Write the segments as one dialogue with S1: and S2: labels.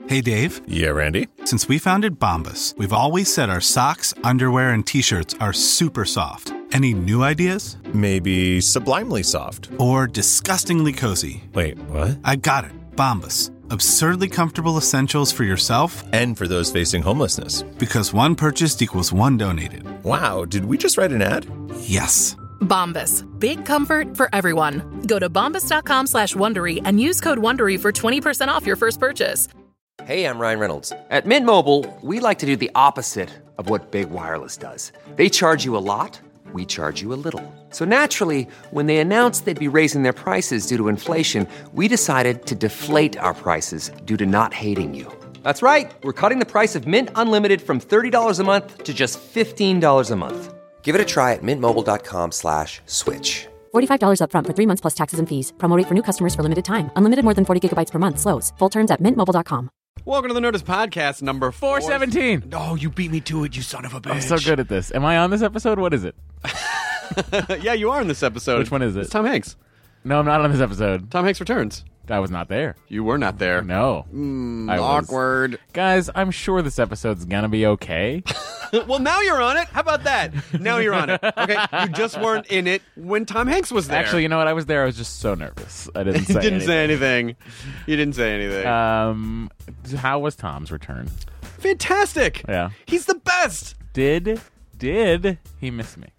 S1: Hey, Dave.
S2: Yeah, Randy?
S1: Since we founded Bombas, we've always said our socks, underwear, and T-shirts are super soft. Any new ideas?
S2: Maybe sublimely soft.
S1: Or disgustingly cozy.
S2: Wait, what?
S1: I got it. Bombas. Absurdly comfortable essentials for yourself
S2: and for those facing homelessness.
S1: Because one purchased equals one donated.
S2: Wow, did we just write an ad?
S1: Yes.
S3: Bombas. Big comfort for everyone. Go to bombas.com/Wondery and use code WONDERY for 20% off your first purchase.
S4: Hey, I'm Ryan Reynolds. At Mint Mobile, we like to do the opposite of what Big Wireless does. They charge you a lot, we charge you a little. So naturally, when they announced they'd be raising their prices due to inflation, we decided to deflate our prices due to not hating you. That's right. We're cutting the price of Mint Unlimited from $30 a month to just $15 a month. Give it a try at mintmobile.com/switch.
S5: $45 up front for 3 months plus taxes and fees. Promo rate for new customers for limited time. Unlimited more than 40 gigabytes per month. Slows full terms at mintmobile.com.
S6: Welcome to the Nerdist Podcast, number
S7: 417.
S6: Oh, you beat me to it, you son of a bitch.
S7: I'm so good at this. Am I on this episode? What is it?
S6: Yeah, you are in this episode.
S7: Which one is it?
S6: It's Tom Hanks.
S7: No, I'm not on this episode.
S6: Tom Hanks returns.
S7: I was not there.
S6: You were not there.
S7: No.
S6: Awkward.
S7: Guys, I'm sure this episode's gonna be okay.
S6: Well, now you're on it. How about that? Now you're on it. Okay, you just weren't in it when Tom Hanks was there.
S7: Actually, you know what? I was there. I was just so nervous. I didn't say
S6: You didn't
S7: anything.
S6: say anything. You didn't say anything.
S7: How was Tom's return?
S6: Fantastic.
S7: Yeah.
S6: He's the best.
S7: Did he miss me?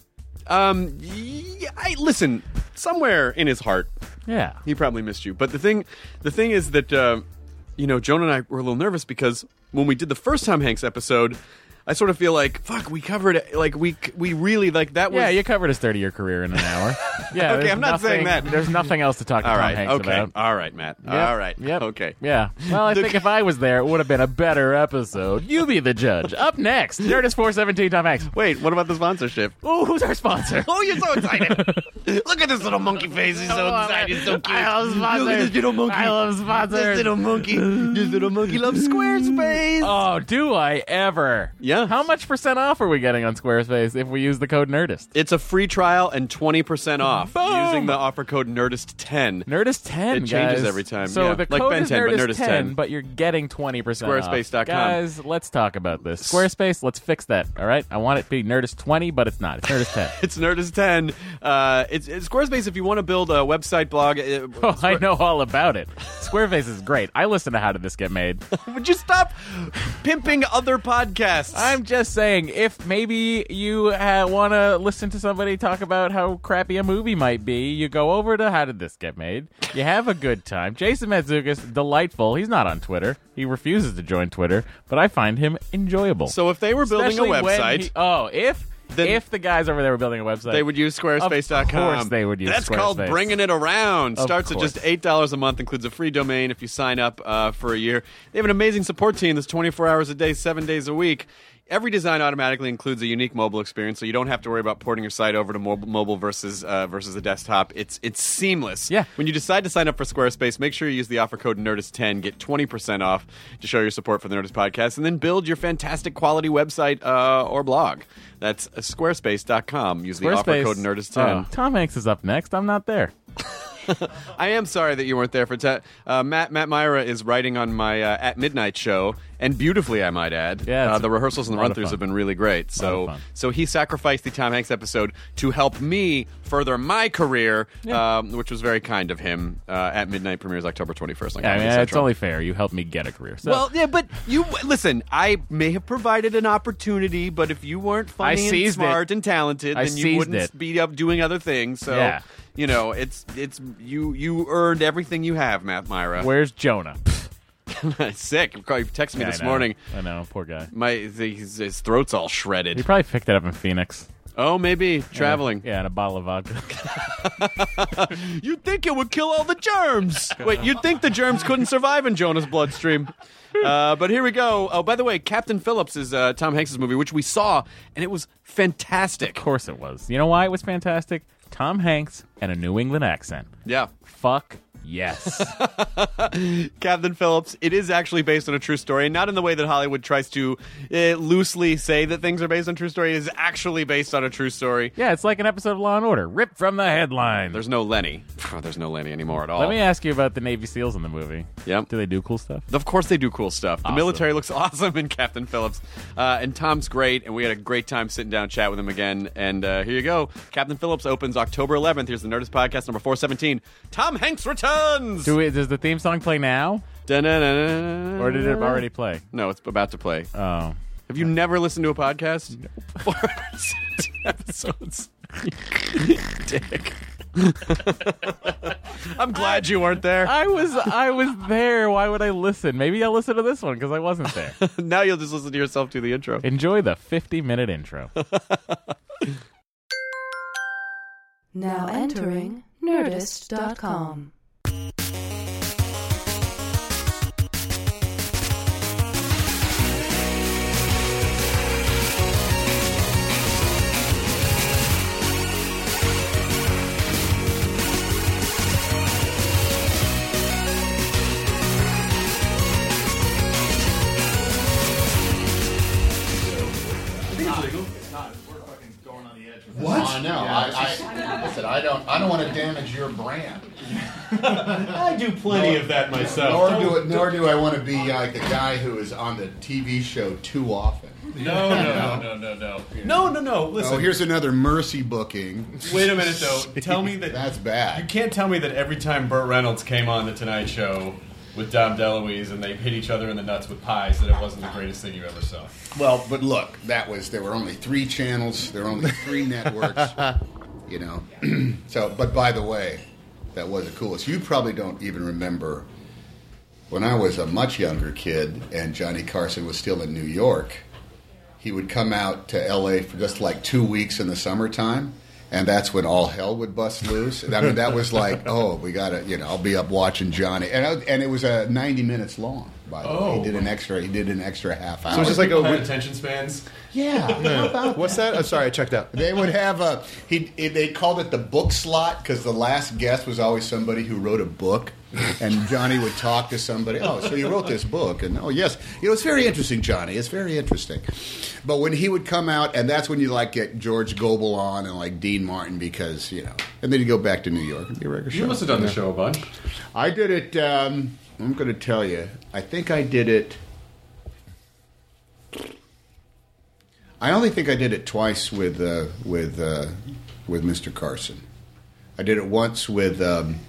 S6: Listen, somewhere in his heart,
S7: Yeah.
S6: he probably missed you. But the thing is that, Joan and I were a little nervous because when we did the first Tom Hanks episode, I sort of feel like, fuck, we covered it. Like, we really, like, that was...
S7: Yeah, you covered his 30-year career in an hour. Yeah.
S6: Okay, I'm not saying that.
S7: There's nothing else to talk to
S6: All
S7: Tom
S6: right,
S7: Hanks
S6: okay.
S7: about.
S6: All right, Matt.
S7: Yep.
S6: All right.
S7: Yep.
S6: Okay.
S7: Yeah. Well, I think if I was there, it would have been a better episode. You be the judge. Up next, Nerdist 417, Tom Hanks.
S6: Wait, what about the sponsorship?
S7: Oh, who's our sponsor?
S6: Oh, you're so excited. Look at this little monkey face. He's so excited. He's so cute.
S7: I love sponsors.
S6: Look at this little monkey.
S7: I love sponsors.
S6: This little monkey loves Squarespace.
S7: Oh, do I ever?
S6: Yeah.
S7: How much % off are we getting on Squarespace if we use the code Nerdist?
S6: It's a free trial and 20% off
S7: Boom!
S6: using the offer code Nerdist10.
S7: Nerdist 10,
S6: It changes
S7: guys.
S6: every time.
S7: So
S6: Yeah,
S7: the
S6: like
S7: code
S6: Ben
S7: is
S6: 10, but
S7: Nerdist
S6: Nerdist
S7: 10,
S6: 10.
S7: but you're getting 20%
S6: Squarespace.com.
S7: off. Guys, let's talk about this. Squarespace, let's fix that, all right? I want it to be Nerdist 20, but it's not. It's Nerdist 10.
S6: It's Nerdist 10. It's Squarespace if you want to build a website, blog.
S7: Oh, I know all about it. Squarespace is great. I listen to How Did This Get Made.
S6: Would you stop pimping other podcasts?
S7: I'm just saying, if maybe you want to listen to somebody talk about how crappy a movie might be, you go over to How Did This Get Made. You have a good time. Jason Mantzoukas, delightful. He's not on Twitter. He refuses to join Twitter, but I find him enjoyable.
S6: So if they were building
S7: Especially
S6: a website...
S7: if the guys over there were building a website,
S6: they would use Squarespace.com.
S7: Of course they would use
S6: That's
S7: Squarespace.
S6: called bringing it around.
S7: Of
S6: Starts at
S7: course.
S6: just $8 a month, includes a free domain if you sign up for a year. They have an amazing support team that's 24 hours a day, 7 days a week. Every design automatically includes a unique mobile experience, so you don't have to worry about porting your site over to mobile versus the desktop. It's seamless.
S7: Yeah.
S6: When you decide to sign up for Squarespace, make sure you use the offer code Nerdist10, get 20% off to show your support for the Nerdist Podcast, and then build your fantastic quality website or blog. That's squarespace.com. Use the offer code Nerdist10.
S7: Tom Hanks is up next. I'm not there.
S6: I am sorry that you weren't there for Matt Myra is writing on my At Midnight show, and beautifully, I might add.
S7: Yeah,
S6: the rehearsals and the run-throughs have been really great. So he sacrificed the Tom Hanks episode to help me further my career, which was very kind of him. At Midnight premieres October 21st.
S7: Yeah, I mean, it's only fair. You helped me get a career. So.
S6: Well, yeah, but you listen. I may have provided an opportunity, but if you weren't funny and smart and talented, then you wouldn't be up doing other things. So.
S7: Yeah.
S6: You know, it's you earned everything you have, Matt Myra.
S7: Where's Jonah?
S6: Sick. He texted me this morning.
S7: I know, poor guy.
S6: His throat's all shredded.
S7: He probably picked it up in Phoenix.
S6: Oh, maybe traveling.
S7: Yeah, and a bottle of vodka.
S6: You'd think it would kill all the germs. Wait, you'd think the germs couldn't survive in Jonah's bloodstream. But here we go. Oh, by the way, Captain Phillips is Tom Hanks' movie, which we saw, and it was fantastic.
S7: Of course it was. You know why it was fantastic? Tom Hanks and a New England accent.
S6: Yeah.
S7: Fuck Yes.
S6: Captain Phillips, it is actually based on a true story, not in the way that Hollywood tries to loosely say that things are based on true story. It is actually based on a true story.
S7: Yeah, it's like an episode of Law & Order, ripped from the headline.
S6: There's no Lenny. There's no Lenny anymore at all.
S7: Let me ask you about the Navy SEALs in the movie.
S6: Yep.
S7: Do they do cool stuff?
S6: Of course they do cool stuff. The
S7: Awesome.
S6: military looks awesome in Captain Phillips. And Tom's great, and we had a great time sitting down and chat with him again. And here you go. Captain Phillips opens October 11th. Here's the Nerdist Podcast number 417. Tom Hanks returns!
S7: Does the theme song play now?
S6: Da-na-na-na-na.
S7: Or did it already play?
S6: No, it's about to play.
S7: Oh.
S6: Have you never listened to a podcast?
S7: No.
S6: 417 episodes. Dick. I'm glad you weren't there.
S7: I was there. Why would I listen? Maybe I'll listen to this one because I wasn't there.
S6: Now you'll just listen to yourself do the intro.
S7: Enjoy the 50-minute intro.
S8: Now entering Nerdist.com.
S9: What? I know. Listen, I don't want to damage your brand.
S10: I do plenty of that myself.
S9: Nor do I want to be like the guy who is on the TV show too often.
S10: No. Listen.
S9: Oh, here's another Mercy booking.
S10: Wait a minute, though. Tell me that
S9: that's bad.
S10: You can't tell me that every time Burt Reynolds came on the Tonight Show with Dom DeLuise and they hit each other in the nuts with pies that it wasn't the greatest thing you ever saw.
S9: Well, but look, there were only 3 channels, there were only 3 networks, you know. So, but by the way, that was the coolest. You probably don't even remember when I was a much younger kid and Johnny Carson was still in New York. He would come out to L.A. for just like 2 weeks in the summertime. And that's when all hell would bust loose. I mean, that was like, oh, we got to, I'll be up watching Johnny. And it was 90 minutes long, by the way. He did an extra half hour.
S10: So it's just like attention spans?
S9: Yeah. How about
S2: What's that? I'm sorry, I checked out.
S9: They would have they called it the book slot because the last guest was always somebody who wrote a book. And Johnny would talk to somebody. Oh, so you wrote this book? And oh, yes, it's very interesting, Johnny. It's very interesting. But when he would come out, and that's when you get George Gobel on and like Dean Martin because and then you go back to New York and be a regular show.
S10: You must have done the show a bunch.
S9: I did it. I'm going to tell you. I think I did it. I only think I did it twice with Mr. Carson. I did it once with.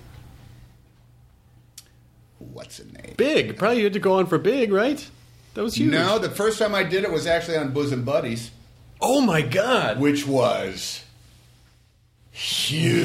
S9: What's the name?
S10: Big. Probably you had to go on for Big, right? That was huge.
S9: No, the first time I did it was actually on Bosom Buddies.
S10: Oh, my God.
S9: Which was huge.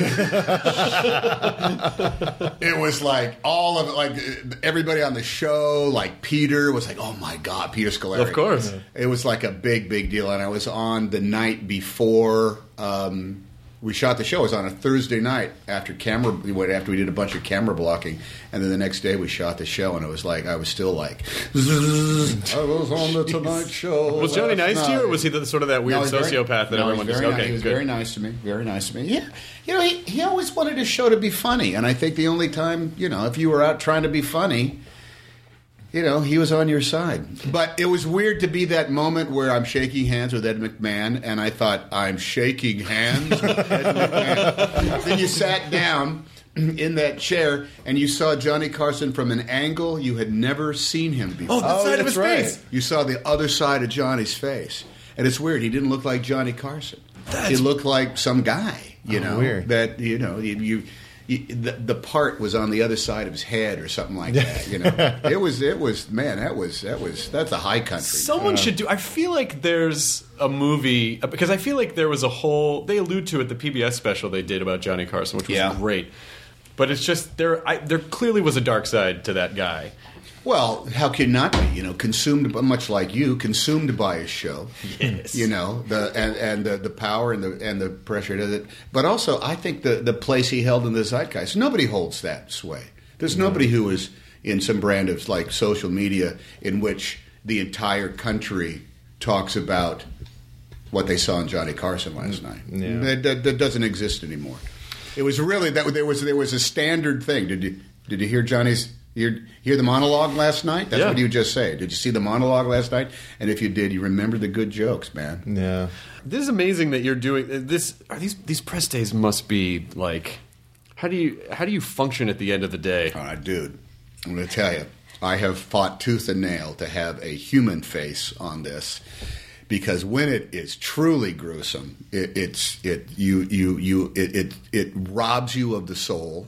S9: It was like all of it, like everybody on the show, like Peter was like, oh, my God, Peter Scolari.
S10: Of course.
S9: It was like a big, big deal. And I was on the night before we shot the show. It was on a Thursday night after we did a bunch of camera blocking, and then the next day we shot the show, and it was like I was still like, I was on the Tonight Show.
S10: Was Johnny nice to you, or was he sort of that weird sociopath that everyone just okay?
S9: He was very nice to me. Very nice to me. Yeah, he always wanted his show to be funny, and I think the only time if you were out trying to be funny. He was on your side. But it was weird to be that moment where I'm shaking hands with Ed McMahon, and I thought, I'm shaking hands with Ed McMahon. Then you sat down in that chair, and you saw Johnny Carson from an angle you had never seen him before.
S10: Oh, the side of his face.
S9: You saw the other side of Johnny's face. And it's weird. He didn't look like Johnny Carson. He looked like some guy,
S2: weird.
S9: That, the part was on the other side of his head or something like that. It was man. That's a high country.
S10: Someone should do. I feel like there's a movie because I feel like there was a whole. They allude to it the PBS special they did about Johnny Carson, which was great. But it's just there clearly was a dark side to that guy.
S9: Well, how can you not be? Consumed, much like you, consumed by his show.
S10: Yes.
S9: The power and the pressure to it. But also, I think the place he held in the zeitgeist. Nobody holds that sway. There's nobody who is in some brand of like social media in which the entire country talks about what they saw in Johnny Carson last night. Yeah. That doesn't exist anymore. It was really that there was a standard thing. Did you hear Johnny's? Hear the monologue last night? That's what you just say. Did you see the monologue last night? And if you did, you remember the good jokes, man.
S2: Yeah.
S10: This is amazing that you're doing this. These press days must be like. How do you function at the end of the day?
S9: Dude, I'm going to tell you, I have fought tooth and nail to have a human face on this, because when it is truly gruesome, it robs you of the soul.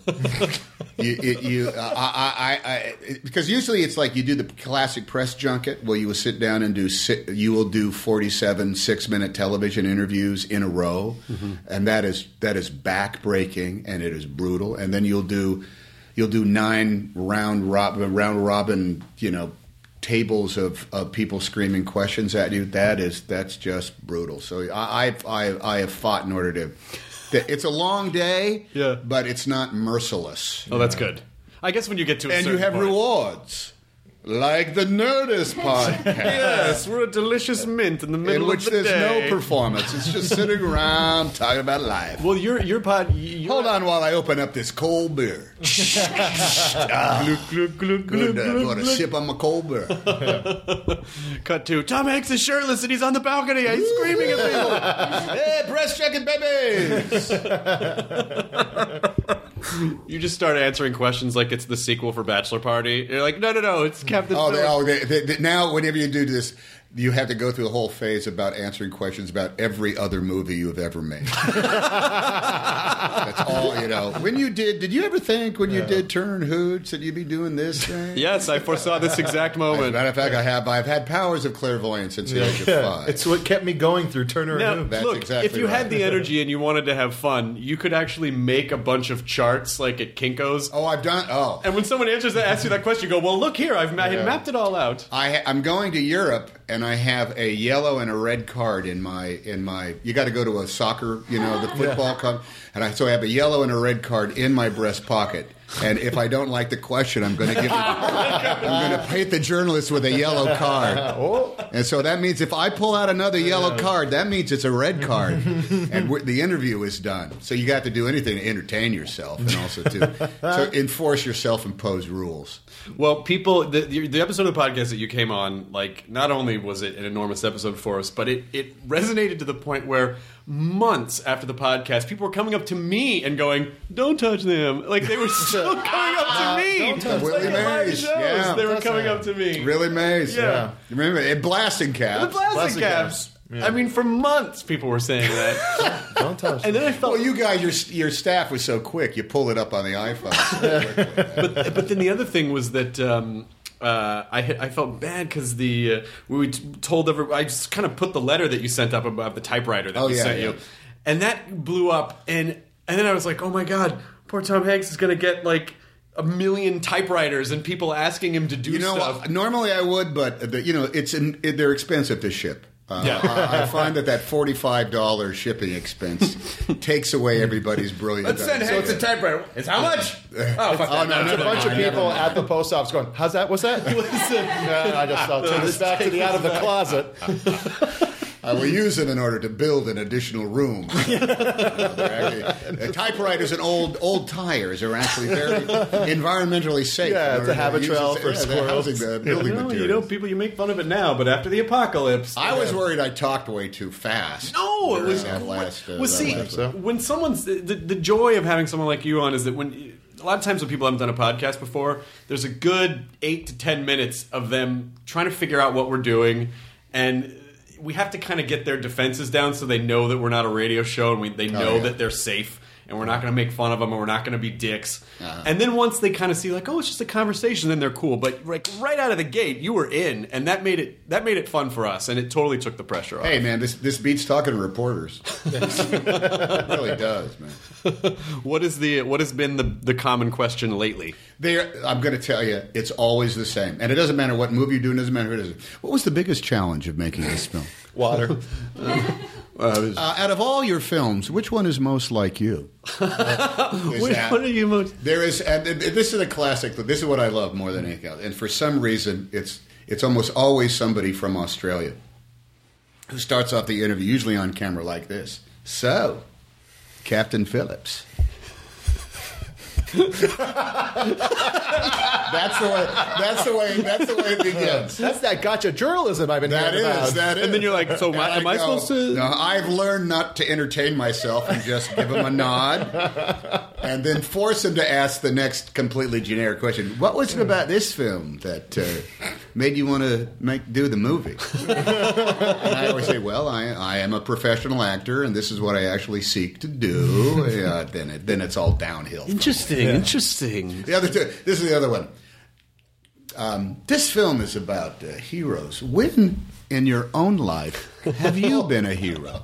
S9: Because usually it's like you do the classic press junket where you will sit down and you will do 47 6-minute television interviews in a row, and that is backbreaking and it is brutal. And then you'll do 9 round robin, tables of people screaming questions at you. That's just brutal. So I have fought in order to. It's a long day, but it's not merciless.
S10: Oh, that's good. I guess when you get to a certain
S9: you have
S10: point.
S9: rewards. Like the Nerdist podcast.
S10: Yes, we're a delicious mint in the middle
S9: of the day. In which there's no performance. It's just sitting around talking about life.
S10: Well, your pod...
S9: Hold on while I open up this cold beer. Good. I want to sip on my cold beer.
S10: Cut to Tom Hanks is shirtless and he's on the balcony. He's screaming at people.
S9: Hey, press checking babies.
S10: You just start answering questions like it's the sequel for Bachelor Party. You're like, no, it's Captain Phillips.
S9: Now, whenever you do this, you have to go through the whole phase about answering questions about every other movie you have ever made. That's all, When you did you ever think when you did Turner and Hooch that you'd be doing this thing?
S10: Yes, I foresaw this exact moment.
S9: As a matter of fact, I've had powers of clairvoyance since the age of 5.
S2: It's what kept me going through Turner and Hooch.
S9: That's
S10: look,
S9: exactly
S10: if you had the energy and you wanted to have fun, you could actually make a bunch of charts like at Kinko's.
S9: Oh, I've done. Oh,
S10: and when someone asks you that question, you go, "Well, look here, I mapped it all out."
S9: I'm going to Europe, and I have a yellow and a red card in my. You got to go to a soccer, the football card, and so I have a yellow and a red card in my breast pocket. And if I don't like the question, I'm going to paint the journalist with a yellow card. And so that means if I pull out another yellow card, that means it's a red card, and the interview is done. So you got to do anything to entertain yourself, and also to enforce your self-imposed rules.
S10: Well, people, the episode of the podcast that you came on, like, not only was it an enormous episode for us, but it resonated to the point where months after the podcast, people were coming up to me and going, "Don't touch them." Like, they were still coming up to me.
S9: Don't touch Willie Mays.
S10: Yeah, they were coming up to me.
S9: Willie Mays.
S10: Yeah.
S9: Remember, and blasting caps.
S10: The blasting caps. Yeah. I mean, for months, people were saying that.
S2: Don't touch them.
S10: And then I felt...
S9: Well, you guys, your staff was so quick. You pulled it up on the iPhone.
S10: But then the other thing was that I felt bad because we told everybody... I just kind of put the letter that you sent up about the typewriter that we sent you. And that blew up. And then I was like, oh, my God, poor Tom Hanks is going to get, like... 1 million typewriters and people asking him to do stuff.
S9: Normally I would, but they're expensive to ship. I find that $45 shipping expense takes away every's brilliance.
S10: So it's a typewriter. It's how much?
S2: Oh, fuck that. There's a bunch of people at the post office going, "How's that? What's that?" I'll turn this back to the out of the closet.
S9: I will use it in order to build an additional room. Typewriters and old tires are actually very environmentally safe.
S2: Yeah, it's a habit trail for squirrels.
S9: Building materials.
S10: People, you make fun of it now, but after the apocalypse...
S9: I was worried I talked way too fast.
S10: No, it was... when someone's... The joy of having someone like you on is that when... A lot of times when people haven't done a podcast before, there's a good 8 to 10 minutes of them trying to figure out what we're doing, and... we have to kind of get their defenses down so they know that we're not a radio show and they know that they're safe and we're not going to make fun of them and we're not going to be dicks. And then once they kind of see like, oh, it's just a conversation, then they're cool. But like right out of the gate, you were in, and that made it fun for us, and it totally took the pressure off.
S9: Hey, man, this beats talking to reporters. It really does, man.
S10: What has been the common question lately?
S9: I'm going to tell you, it's always the same. And it doesn't matter what movie you do, it doesn't matter who it is. What was the biggest challenge of making this film?
S2: Water.
S9: Out of all your films, which one is most like you?
S10: Which one are you most...
S9: There is, and this is a classic. This is what I love more than anything else. And for some reason, it's almost always somebody from Australia who starts off the interview, usually on camera like this. So, Captain Phillips, That's the way it begins.
S2: That's that gotcha journalism I've been hearing about.
S9: That is.
S6: And then you're like, so am I supposed to?
S9: No, I've learned not to entertain myself and just give him a nod and then force him to ask the next completely generic question. What was it about this film that made you want to do the movie? And I always say, well, I am a professional actor, and this is what I actually seek to do. Then it's all downhill.
S6: Interesting.
S9: This is the other one. This film is about heroes. When in your own life have you been a hero?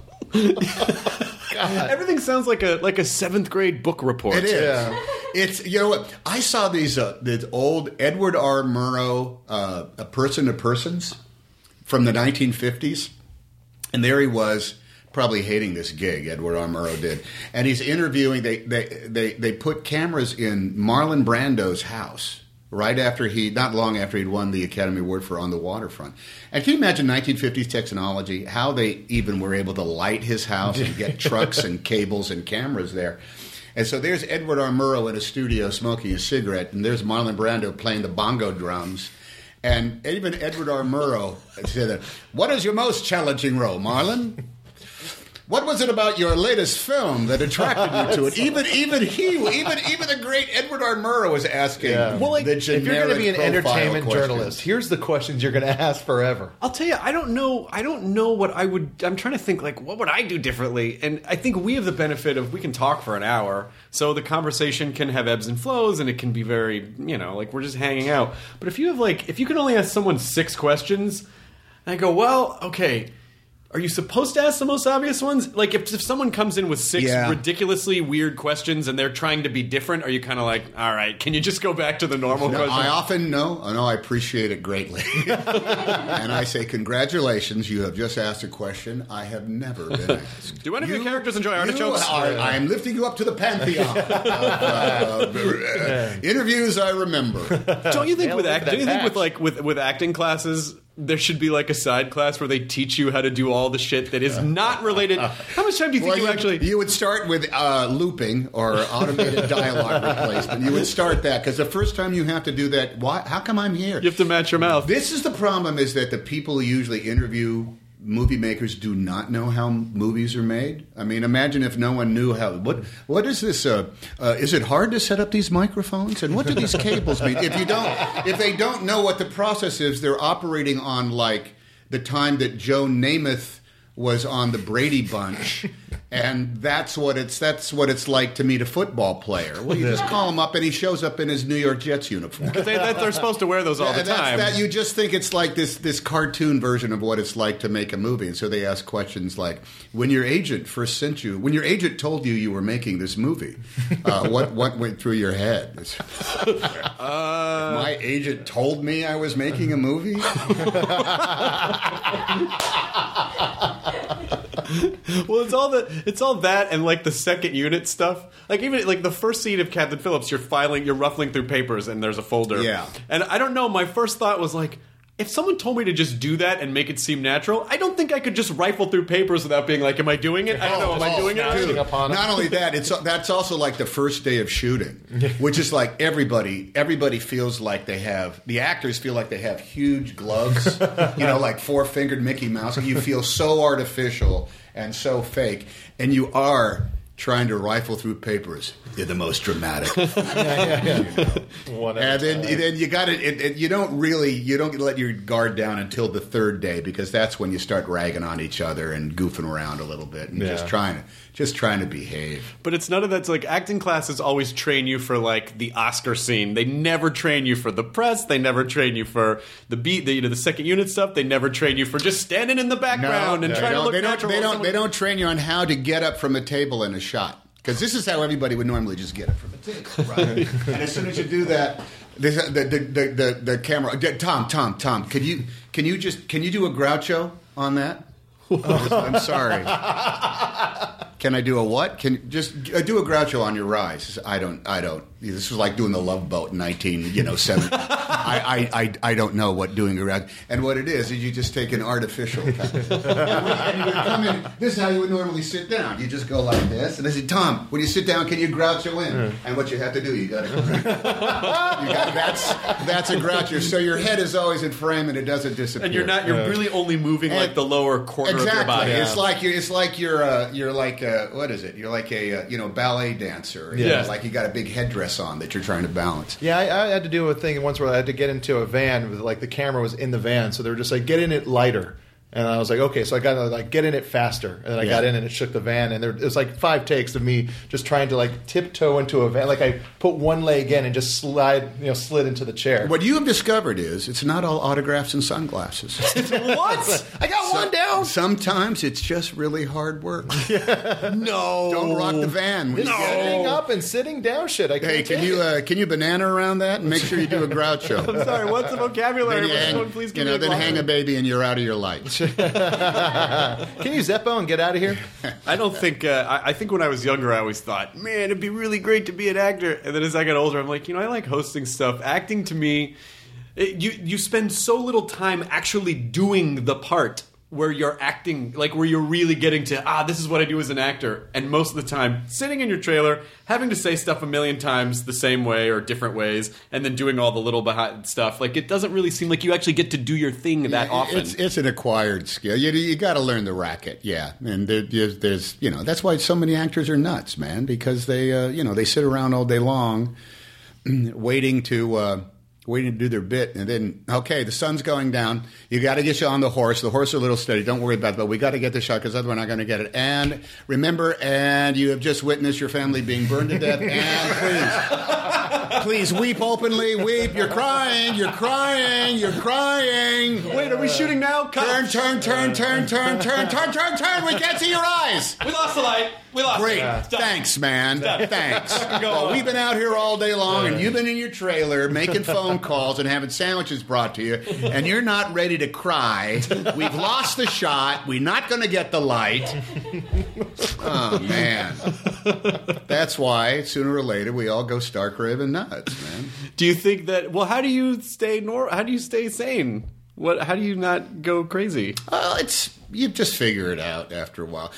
S6: Everything sounds like a seventh grade book report.
S9: It is. Yeah. It's, you know what? I saw these old Edward R. Murrow A Person to Persons from the 1950s, and there he was, probably hating this gig. Edward R. Murrow did, and he's interviewing. They put cameras in Marlon Brando's house. Not long after he'd won the Academy Award for On the Waterfront. And can you imagine 1950s technology, how they even were able to light his house and get trucks and cables and cameras there. And so there's Edward R. Murrow in a studio smoking a cigarette, and there's Marlon Brando playing the bongo drums. And even Edward R. Murrow said, "What is your most challenging role, Marlon? What was it about your latest film that attracted you to it?" Even the great Edward R. Murrow was asking.
S2: Yeah.
S9: Well,
S2: if you're going to be an entertainment journalist, here's the questions you're going to ask forever.
S6: I'll tell you, I don't know what I would. I'm trying to think, like, what would I do differently? And I think we have the benefit of we can talk for an hour, so the conversation can have ebbs and flows, and it can be very, like we're just hanging out. But if you can only ask someone 6 questions, and I go, well, okay. Are you supposed to ask the most obvious ones? Like, if someone comes in with 6 ridiculously weird questions and they're trying to be different, are you kind of like, all right, can you just go back to the normal question?
S9: I often know. I appreciate it greatly. And I say, congratulations, you have just asked a question I have never been asked.
S6: Do any of your characters enjoy artichokes?
S9: I am lifting you up to the pantheon of interviews I remember.
S6: Don't you think with acting classes, there should be like a side class where they teach you how to do all the shit that is not related. How much time do you think
S9: You would start with looping or automated dialogue replacement. You would start that because the first time you have to do that, how come I'm here?
S6: You have to match your mouth.
S9: This is the problem: is that the people who usually interview movie makers do not know how movies are made. I mean, imagine if no one knew how. What is this? Is it hard to set up these microphones? And what do these cables mean? If they don't know what the process is, they're operating on like the time that Joe Namath was on the Brady Bunch, and that's what it's like to meet a football player. Well, you just call him up, and he shows up in his New York Jets uniform.
S6: They're supposed to wear those all the time.
S9: You just think it's like this cartoon version of what it's like to make a movie, and so they ask questions like, when your agent first sent you, when your agent told you were making this movie, what went through your head? My agent told me I was making a movie?
S6: Well, it's all that and like the second unit stuff. Like even like the first scene of Captain Phillips, you're ruffling through papers and there's a folder.
S9: Yeah.
S6: And I don't know, my first thought was like, if someone told me to just do that and make it seem natural, I don't think I could just rifle through papers without being like, am I doing it? I don't know, am I doing it?
S9: Not only that, that's also like the first day of shooting, which is like everybody feels like the actors feel like they have huge gloves, like 4-fingered Mickey Mouse. You feel so artificial and so fake, and you are trying to rifle through papers. You're the most dramatic. And then you got it. You don't let your guard down until the third day, because that's when you start ragging on each other and goofing around a little bit and just trying to behave.
S6: But it's none of that. It's like acting classes always train you for like the Oscar scene. They never train you for the press. They never train you for the second unit stuff. They never train you for just standing in the background and trying to look natural.
S9: They don't train you on how to get up from a table in a shot. Because this is how everybody would normally just get it from a table, right? And as soon as you do that, the camera. Tom, can you do a Groucho on that? I'm sorry. Can I do a what? Can just do a Groucho on your rise? I don't. this was like doing the Love Boat in 1970. I don't know what doing around. And what it is you just take an artificial time. and you come in. This is how you would normally sit down. You just go like this, and they say, Tom, when you sit down, can you Groucho in? And what you have to do, you got to. That's a Groucho. So your head is always in frame, and it doesn't disappear.
S10: And you're really only moving like the lower corner of your body.
S9: It's like you're like what is it? You're like a ballet dancer.
S10: Yeah.
S9: Like you got a big headdress on that you're trying to balance.
S2: Yeah, I had to do a thing once where I had to get into a van with like the camera was in the van, so they were just like, get in it lighter. And I was like, okay, so I got to like get in it faster, and then I got in and it shook the van, and it was like 5 takes of me just trying to like tiptoe into a van, like I put one leg in and just slid into the chair.
S9: What you have discovered is it's not all autographs and sunglasses.
S10: What?
S2: I got one down.
S9: Sometimes it's just really hard work.
S10: No,
S9: don't rock the van.
S2: Sitting up and sitting down shit. I can't
S9: can you banana around that and make sure you do a Groucho?
S10: I'm sorry. What's the vocabulary? Please give me
S9: then hang a baby and you're out of your light.
S2: Can you Zeppo and get out of here?
S10: I don't think. I think when I was younger, I always thought, man, it'd be really great to be an actor. And then as I got older, I'm like, I like hosting stuff. Acting to me, you spend so little time actually doing the part where you're acting, like where you're really getting to, this is what I do as an actor. And most of the time, sitting in your trailer, having to say stuff a million times the same way or different ways, and then doing all the little behind stuff. Like, it doesn't really seem like you actually get to do your thing that often.
S9: It's an acquired skill. You got to learn the racket, yeah. And there's that's why so many actors are nuts, man, because they sit around all day long waiting to do their bit, and then, okay, the sun's going down. You got to get you on the horse. The horse is a little steady. Don't worry about it, but we got to get the shot because otherwise we're not going to get it. And remember, and you have just witnessed your family being burned to death. And please weep openly. Weep. You're crying. You're crying. You're crying.
S10: Wait, are we shooting now?
S9: Turn. We can't see your eyes.
S10: We lost the light. We lost
S9: Great.
S10: it.
S9: Thanks, man. Thanks. Well, we've been out here all day long, and you've been in your trailer making phone calls and having sandwiches brought to you, and you're not ready to cry. We've lost the shot. We're not going to get the light. Oh, man. That's why, sooner or later, we all go stark raving nuts, man.
S10: Do you think that... Well, how do you stay sane? How do you not go crazy?
S9: You just figure it out after a while.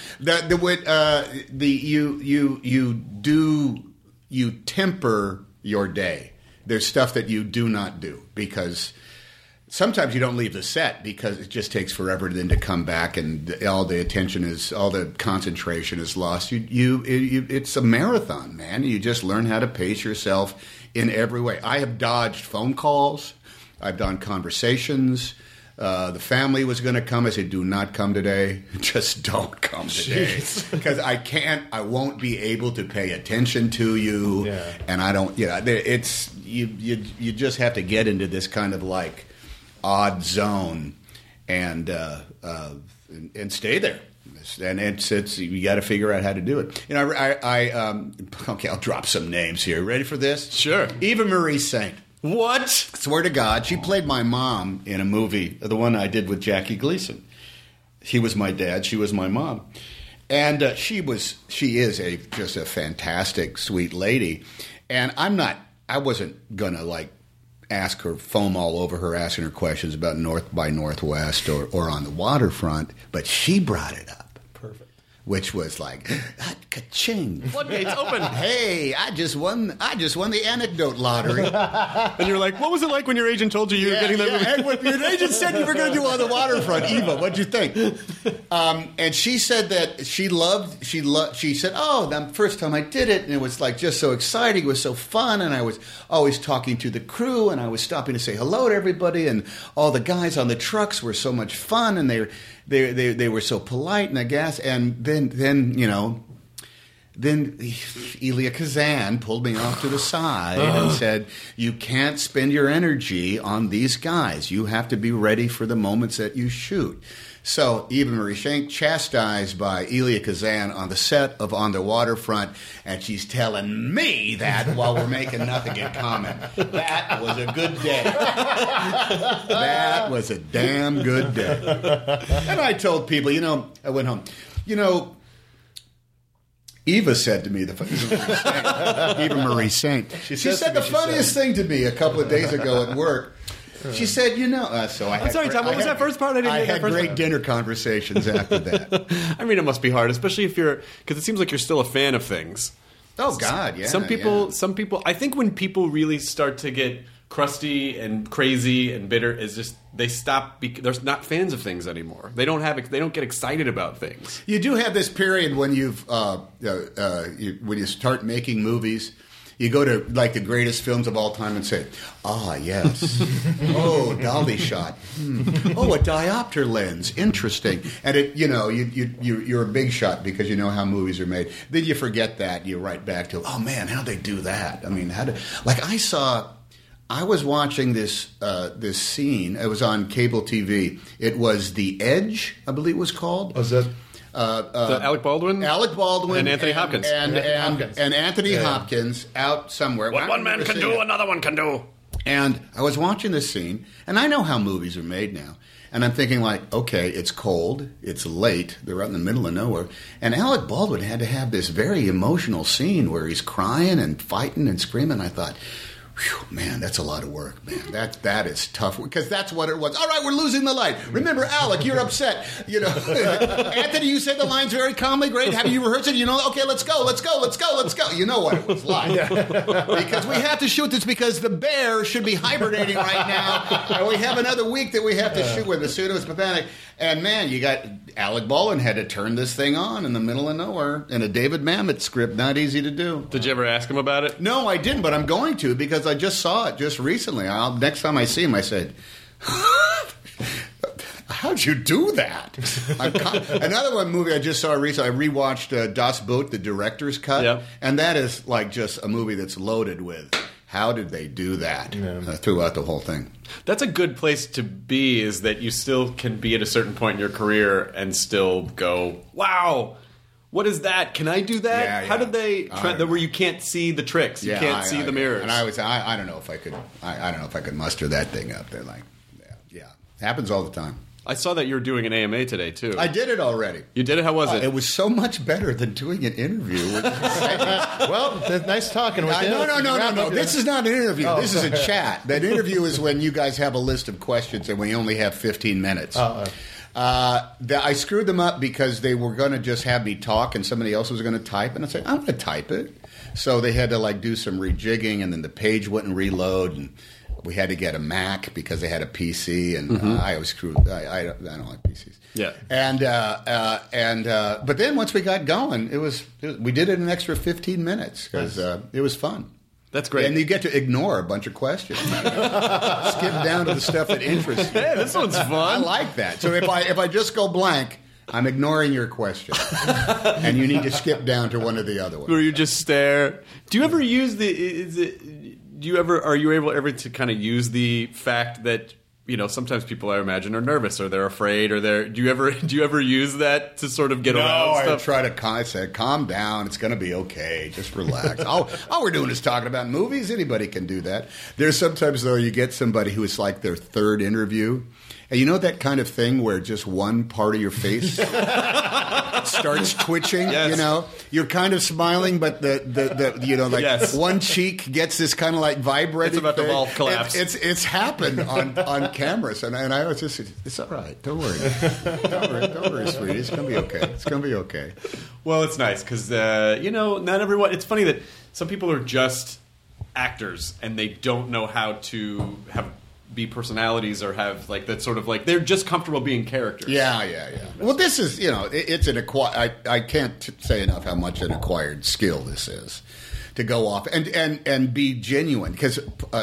S9: You temper your day. There's stuff that you do not do because sometimes you don't leave the set because it just takes forever then to come back and all the concentration is lost. It's a marathon, man. You just learn how to pace yourself in every way. I have dodged phone calls. I've done conversations. The family was going to come. I said, do not come today. Just don't come today. Because I won't be able to pay attention to you. Yeah. And I don't, you just have to get into this kind of like odd zone and stay there. And it's you got to figure out how to do it. Okay, I'll drop some names here. Ready for this?
S10: Sure.
S9: Eva Marie Saint.
S10: What?
S9: Swear to God, she played my mom in a movie, the one I did with Jackie Gleason. He was my dad, she was my mom. And she is just a fantastic, sweet lady. And I wasn't going to like ask her, foam all over her, asking her questions about North by Northwest or on the waterfront, but she brought it up.
S2: Perfect.
S9: Which was like, ka-ching.
S10: Floodgates open.
S9: Hey, I just won the anecdote lottery.
S10: And you're like, what was it like when your agent told you were getting that movie?
S9: And when your agent said you were going to do On the Waterfront, Eva, what'd you think? And she said that she said, the first time I did it, and it was like just so exciting, it was so fun, and I was always talking to the crew, and I was stopping to say hello to everybody, and all the guys on the trucks were so much fun, and they were so polite, and I guess, and then Elia Kazan pulled me off to the side and said, you can't spend your energy on these guys. You have to be ready for the moments that you shoot. So Eva Marie Saint chastised by Elia Kazan on the set of On the Waterfront, and she's telling me that while we're making nothing in common. That was a good day. That was a damn good day. And I told people, I went home, Eva said to me, Eva Marie Saint, she said the funniest thing to me a couple of days ago at work. She said, so I had...
S6: I'm sorry, Tom, what was that first part?
S9: I had great dinner conversations after that.
S6: I mean, it must be hard, especially if you're... Because it seems like you're still a fan of things.
S9: Oh, God, yeah.
S6: Some people... I think when people really start to get crusty and crazy and bitter, is just... They stop... They're not fans of things anymore. They don't get excited about things.
S9: You do have this period when when you start making movies... You go to like the greatest films of all time and say, yes. Oh, dolly shot. Oh, a diopter lens. Interesting. And you're a big shot because you know how movies are made. Then you forget that. You right back to, oh man, how'd they do that? I mean, I was watching this scene. It was on cable TV. It was The Edge, I believe it was called.
S2: Was that?
S6: Alec Baldwin?
S9: Alec Baldwin.
S6: And Anthony Hopkins.
S9: And Anthony Hopkins out somewhere.
S6: What one man can do, another one can do.
S9: And I was watching this scene, and I know how movies are made now. And I'm thinking like, okay, it's cold, it's late, they're out in the middle of nowhere. And Alec Baldwin had to have this very emotional scene where he's crying and fighting and screaming. I thought... Whew, man, that's a lot of work, man. That is tough because that's what it was. All right, we're losing the light. Remember, Alec, you're upset. Anthony, you said the lines very calmly. Great. Have you rehearsed it? Okay, let's go. You know what it was like. Because we have to shoot this because the bear should be hibernating right now, and we have another week that we have to shoot with. The pseudo is pathetic. And man, you got Alec Baldwin had to turn this thing on in the middle of nowhere in a David Mamet script. Not easy to do.
S6: Did you ever ask him about it?
S9: No, I didn't, but I'm going to because I just saw it just recently. Next time I see him, I said, how'd you do that? Another one movie I just saw recently, I rewatched Das Boot, the director's cut, and that is like just a movie that's loaded with how did they do that throughout the whole thing.
S6: That's a good place to be, is that you still can be at a certain point in your career and still go, wow, what is that? Can I do that?
S9: Yeah, yeah.
S6: How did they where you can't see the tricks, you can't see the mirrors?
S9: And I don't know if I could. I don't know if I could muster that thing up there. Like, yeah, it happens all the time.
S6: I saw that you were doing an AMA today too.
S9: I did it already.
S6: You did it? How was it?
S9: It was so much better than doing an interview.
S2: Well, nice talking with you.
S9: No. This is not an interview. Oh. This is a chat. That interview is when you guys have a list of questions and we only have 15 minutes. I screwed them up because they were going to just have me talk and somebody else was going to type. And I said, I'm going to type it. So they had to do some rejigging and then the page wouldn't reload. And we had to get a Mac because they had a PC. And I was screwed. I don't like PCs.
S6: Yeah.
S9: But then once we got going, we did it an extra 15 minutes because it was fun.
S6: That's great.
S9: And you get to ignore a bunch of questions. Skip down to the stuff that interests you.
S6: Hey, this one's fun.
S9: I like that. So if I just go blank, I'm ignoring your question. And you need to skip down to one of the other ones.
S6: Or you just stare. Do you ever use are you able ever to kind of use the fact that, sometimes people I imagine are nervous or they're afraid or do you ever use that to sort of get around stuff?
S9: I try to say, calm down. It's going to be okay. Just relax. all we're doing is talking about movies. Anybody can do that. There's sometimes, though, you get somebody who is like their third interview. And you know that kind of thing where just one part of your face starts twitching?
S6: Yes.
S9: You're kind of smiling, but
S6: yes.
S9: one cheek gets this kind of like vibrating.
S6: It's about to all collapse.
S9: It's happened on cameras, and I was just, it's all right. Don't worry. Don't worry, sweetie. It's going to be okay.
S6: Well, it's nice because, not everyone, it's funny that some people are just actors and they don't know how to be personalities or have that sort of they're just comfortable being characters.
S9: Yeah. Well, this is it's an acquired. I can't say enough how much an acquired skill this is to go off and be genuine because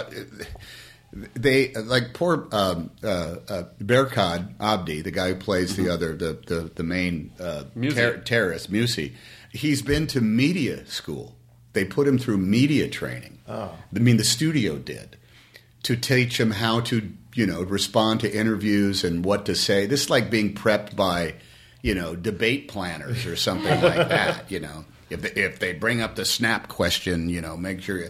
S9: they poor Berkhad Abdi, the guy who plays the main terrorist Musi. He's been to media school. They put him through media training. Oh. I mean, the studio did. To teach him how to, respond to interviews and what to say. This is like being prepped by, debate planners or something like that. If they bring up the snap question, make sure.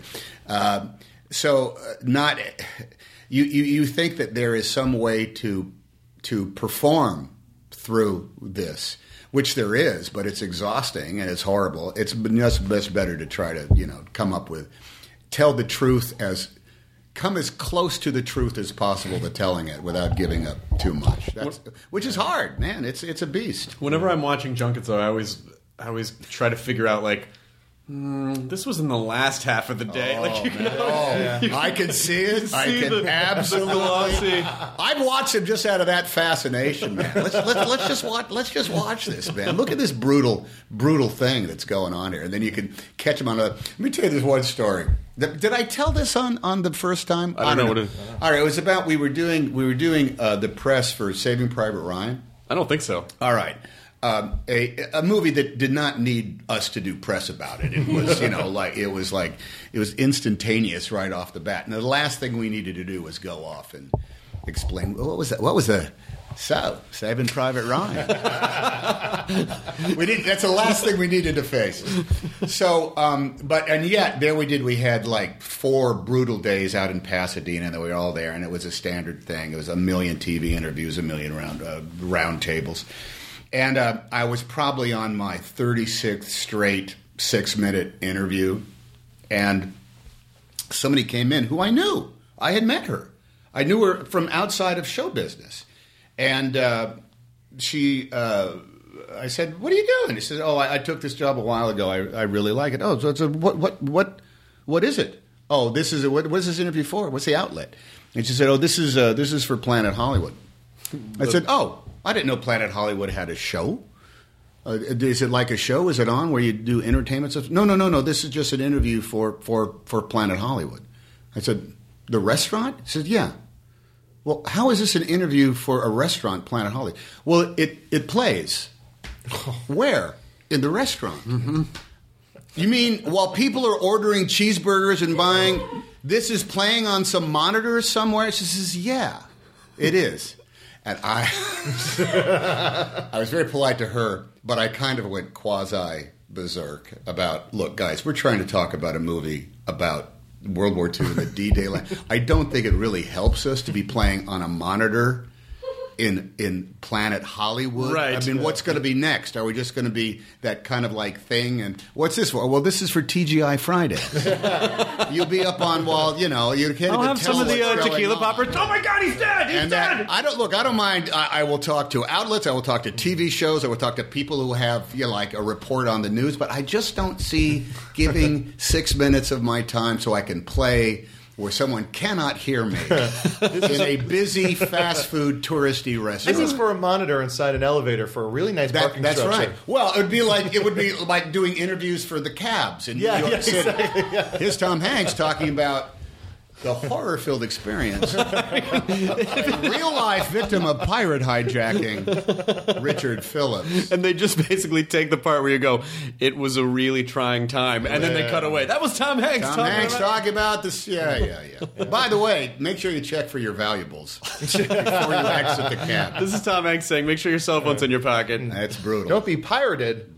S9: You think that there is some way to perform through this, which there is, but it's exhausting and it's horrible. It's just better to try to, come up with, tell the truth come as close to the truth as possible to telling it without giving up too much. Which is hard, man. It's a beast.
S10: Whenever I'm watching junkets, though, I always try to figure out this was in the last half of the day.
S9: I can see it. I can absolutely. I've watched him just out of that fascination, man. Let's just watch this, man. Look at this brutal thing that's going on here, and then you can catch him on Let me tell you this one story. Did I tell this on the first time?
S10: I don't know what it is.
S9: All right, it was about we were doing the press for Saving Private Ryan.
S10: I don't think so.
S9: All right. A movie that did not need us to do press about it. It was, it was instantaneous right off the bat. And the last thing we needed to do was go off and explain what was that? What was the Saving Private Ryan? That's the last thing we needed to face. So, and yet there we did. We had 4 brutal days out in Pasadena, and we were all there, and it was a standard thing. It was 1 million TV interviews, 1 million round tables. And I was probably on my 36th straight 6-minute interview, and somebody came in who I knew. I had met her. I knew her from outside of show business. And I said, "What are you doing?" He said, "Oh, I took this job a while ago. I really like it." "Oh, so what is it?" "Oh, this is what is this interview for? What's the outlet?" And she said, "Oh, this is for Planet Hollywood." I said, "Oh, I didn't know Planet Hollywood had a show. Is it like a show? Is it on where you do entertainment stuff?" No. This is just an interview for Planet Hollywood." I said, "The restaurant?" He said, "Yeah." "Well, how is this an interview for a restaurant, Planet Hollywood?" "Well, it plays." "Where?" "In the restaurant." Mm-hmm. "You mean while people are ordering cheeseburgers and buying, this is playing on some monitors somewhere?" She says, "Yeah, it is." And I was very polite to her, but I kind of went quasi-berserk about, "Look, guys, we're trying to talk about a movie about World War II and the D-Day land. I don't think it really helps us to be playing on a monitor in Planet Hollywood.
S10: Right.
S9: I mean, what's going to be next? Are we just going to be that kind of thing? And what's this for?" "Well, this is for TGI Fridays." You'll be up on you can't
S10: I'll
S9: even
S10: have
S9: tell
S10: some of the
S9: what's going
S10: tequila
S9: on.
S10: poppers. "Oh my God, he's dead! He's dead!"
S9: I don't mind. I will talk to outlets. I will talk to TV shows. I will talk to people who have a report on the news. But I just don't see giving 6 minutes of my time so I can play where someone cannot hear me in a busy fast food touristy restaurant.
S2: This is for a monitor inside an elevator for a really nice parking
S9: That's
S2: structure.
S9: right. Well, it would be like doing interviews for the cabs in New York City.
S2: Exactly, yeah.
S9: Here's Tom Hanks talking about the horror-filled experience. Real-life victim of pirate hijacking, Richard Phillips.
S10: And they just basically take the part where you go, "It was a really trying time," and then they cut away. That was Tom Hanks.
S9: Talking about this. Yeah. By the way, make sure you check for your valuables before you exit the cab.
S10: This is Tom Hanks saying, "Make sure your cell phone's in your pocket."
S9: That's brutal.
S2: Don't be pirated.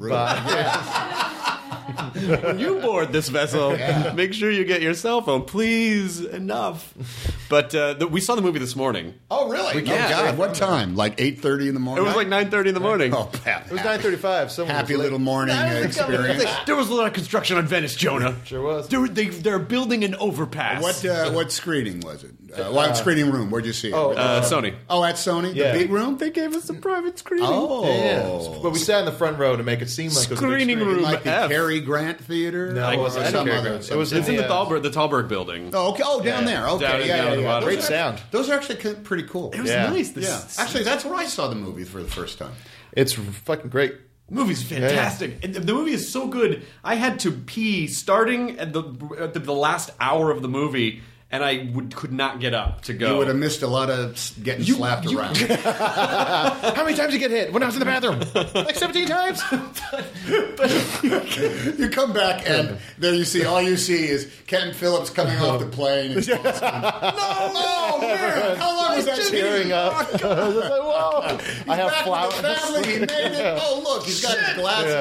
S10: When you board this vessel, make sure you get your cell phone, please. Enough. But we saw the movie this morning.
S9: Oh, really?
S10: Yeah.
S9: Oh, God. What time? 8:30 in the morning?
S10: It was 9:30 in the morning.
S9: Oh,
S2: It was 9:35.
S9: happy little morning experience.
S10: There was a lot of construction on Venice, Jonah.
S2: Sure was.
S10: They're building an overpass.
S9: What screening was it? What screening room? Where'd you see it?
S10: Sony.
S9: Oh, at Sony?
S2: Yeah.
S9: The big room?
S10: They gave us a private screening.
S9: Oh.
S2: Yeah. But we sat in the front row to make it seem like it was a big
S10: Screening
S2: screen.
S10: room.
S9: Like the
S10: F.
S9: Cary Grant Theater?
S2: No, it wasn't.
S9: Some
S2: Cary
S9: other-
S2: Grant.
S9: some-
S2: It was
S10: It's in the
S2: Yeah.
S10: Thalberg building.
S9: Oh, okay. Oh, down there. Okay.
S10: Down at the
S9: yeah.
S10: bottom.
S2: Great
S9: Those are-
S2: sound.
S9: Those are actually pretty cool.
S10: It was
S2: Yeah.
S10: nice.
S9: Yeah. Actually, that's where I saw the movie for the first time.
S2: It's fucking great.
S10: The movie's fantastic. And the movie is so good. I had to pee starting at the last hour of the movie, and I could not get up to go.
S9: You would have missed a lot of getting slapped around.
S2: How many times did you get hit when I was in the bathroom? 17 times?
S9: You come back and there all you see is Ken Phillips coming off the plane. And no, man! How long was that
S2: Tearing up. I was just like, whoa. I have flowers.
S9: Family, he made it. Oh, look, he's got his glasses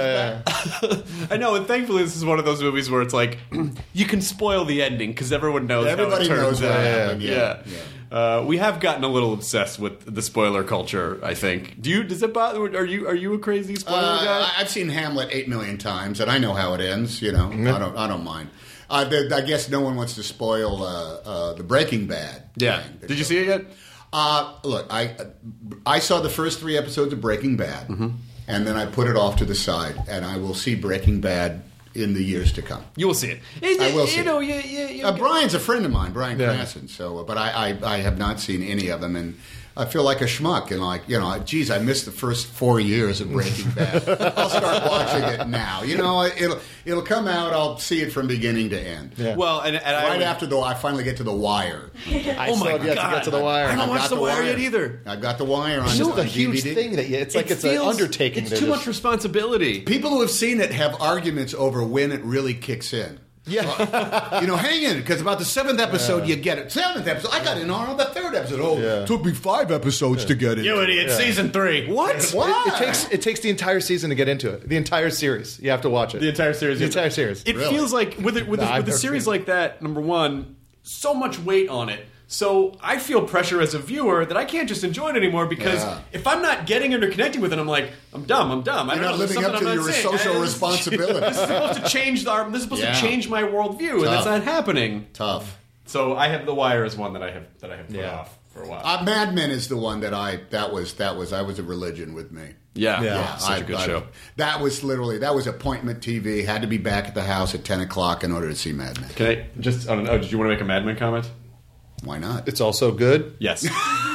S9: back.
S10: I know, and thankfully this is one of those movies where it's like, you can spoil the ending because everyone knows how it's
S9: Everybody knows
S10: turns
S9: what
S10: out.
S9: happened.
S10: Yeah. We have gotten a little obsessed with the spoiler culture, I think. Does it bother? Are you a crazy spoiler guy?
S9: I've seen Hamlet 8 million times, and I know how it ends. I don't mind. I guess no one wants to spoil the Breaking Bad.
S10: Yeah.
S9: thing.
S10: Did you see it yet?
S9: Look, I saw the first 3 episodes of Breaking Bad, and then I put it off to the side, and I will see Breaking Bad in the years to come.
S10: You will see it.
S9: I will see
S10: it.
S9: Brian's a friend of mine, Brian Cranston. So, but I have not seen any of them, and I feel like a schmuck. And geez, I missed the first 4 years of Breaking Bad. I'll start watching it now. It'll come out. I'll see it from beginning to end.
S10: Yeah. Well, and
S9: after I finally get to The Wire.
S2: I still have yet to get to The Wire.
S10: I haven't watched The Wire yet either.
S9: I've got The Wire on
S2: It's
S9: DVD.
S2: a huge thing that it's an undertaking.
S10: It's too much responsibility.
S9: People who have seen it have arguments over when it really kicks in.
S2: Yeah.
S9: Hang in, because about the 7th episode you get it. 7th episode, I got in on the 3rd episode. It took me 5 episodes to get it.
S10: You idiot! Season 3. What?
S2: It takes the entire season to get into it. The entire series. You have to watch it.
S10: The entire series.
S2: It
S10: feels like with a series like that. Number one, so much weight on it. So I feel pressure as a viewer that I can't just enjoy it anymore because if I'm not getting it or connecting with it, I'm like, I'm dumb.
S9: You're not living up to your social responsibility.
S10: This is supposed to change this is supposed to change my worldview, and that's not happening.
S9: Tough.
S10: So I have The Wire as one that I have put off for a while.
S9: Mad Men is the one that I was a religion with me.
S10: Yeah. Such a good show.
S9: That was appointment TV. Had to be back at the house at 10 o'clock in order to see Mad Men.
S10: Can I just? I don't know. Did you want to make a Mad Men comment?
S9: Why not?
S2: It's also good.
S10: Yes.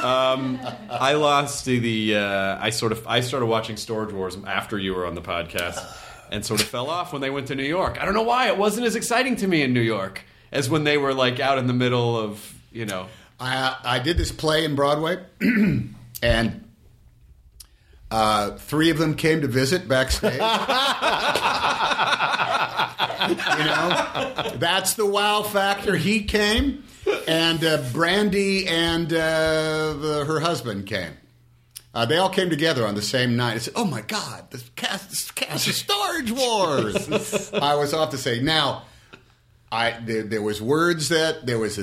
S10: I lost I started watching Storage Wars after you were on the podcast, and sort of fell off when they went to New York. I don't know why. It wasn't as exciting to me in New York as when they were out in the middle of
S9: I did this play in Broadway, and 3 of them came to visit backstage. That's the wow factor. He came. And Brandy and her husband came. They all came together on the same night. I said, "Oh my God, this cast of Storage Wars!" I was off to say. Now, there was words that there was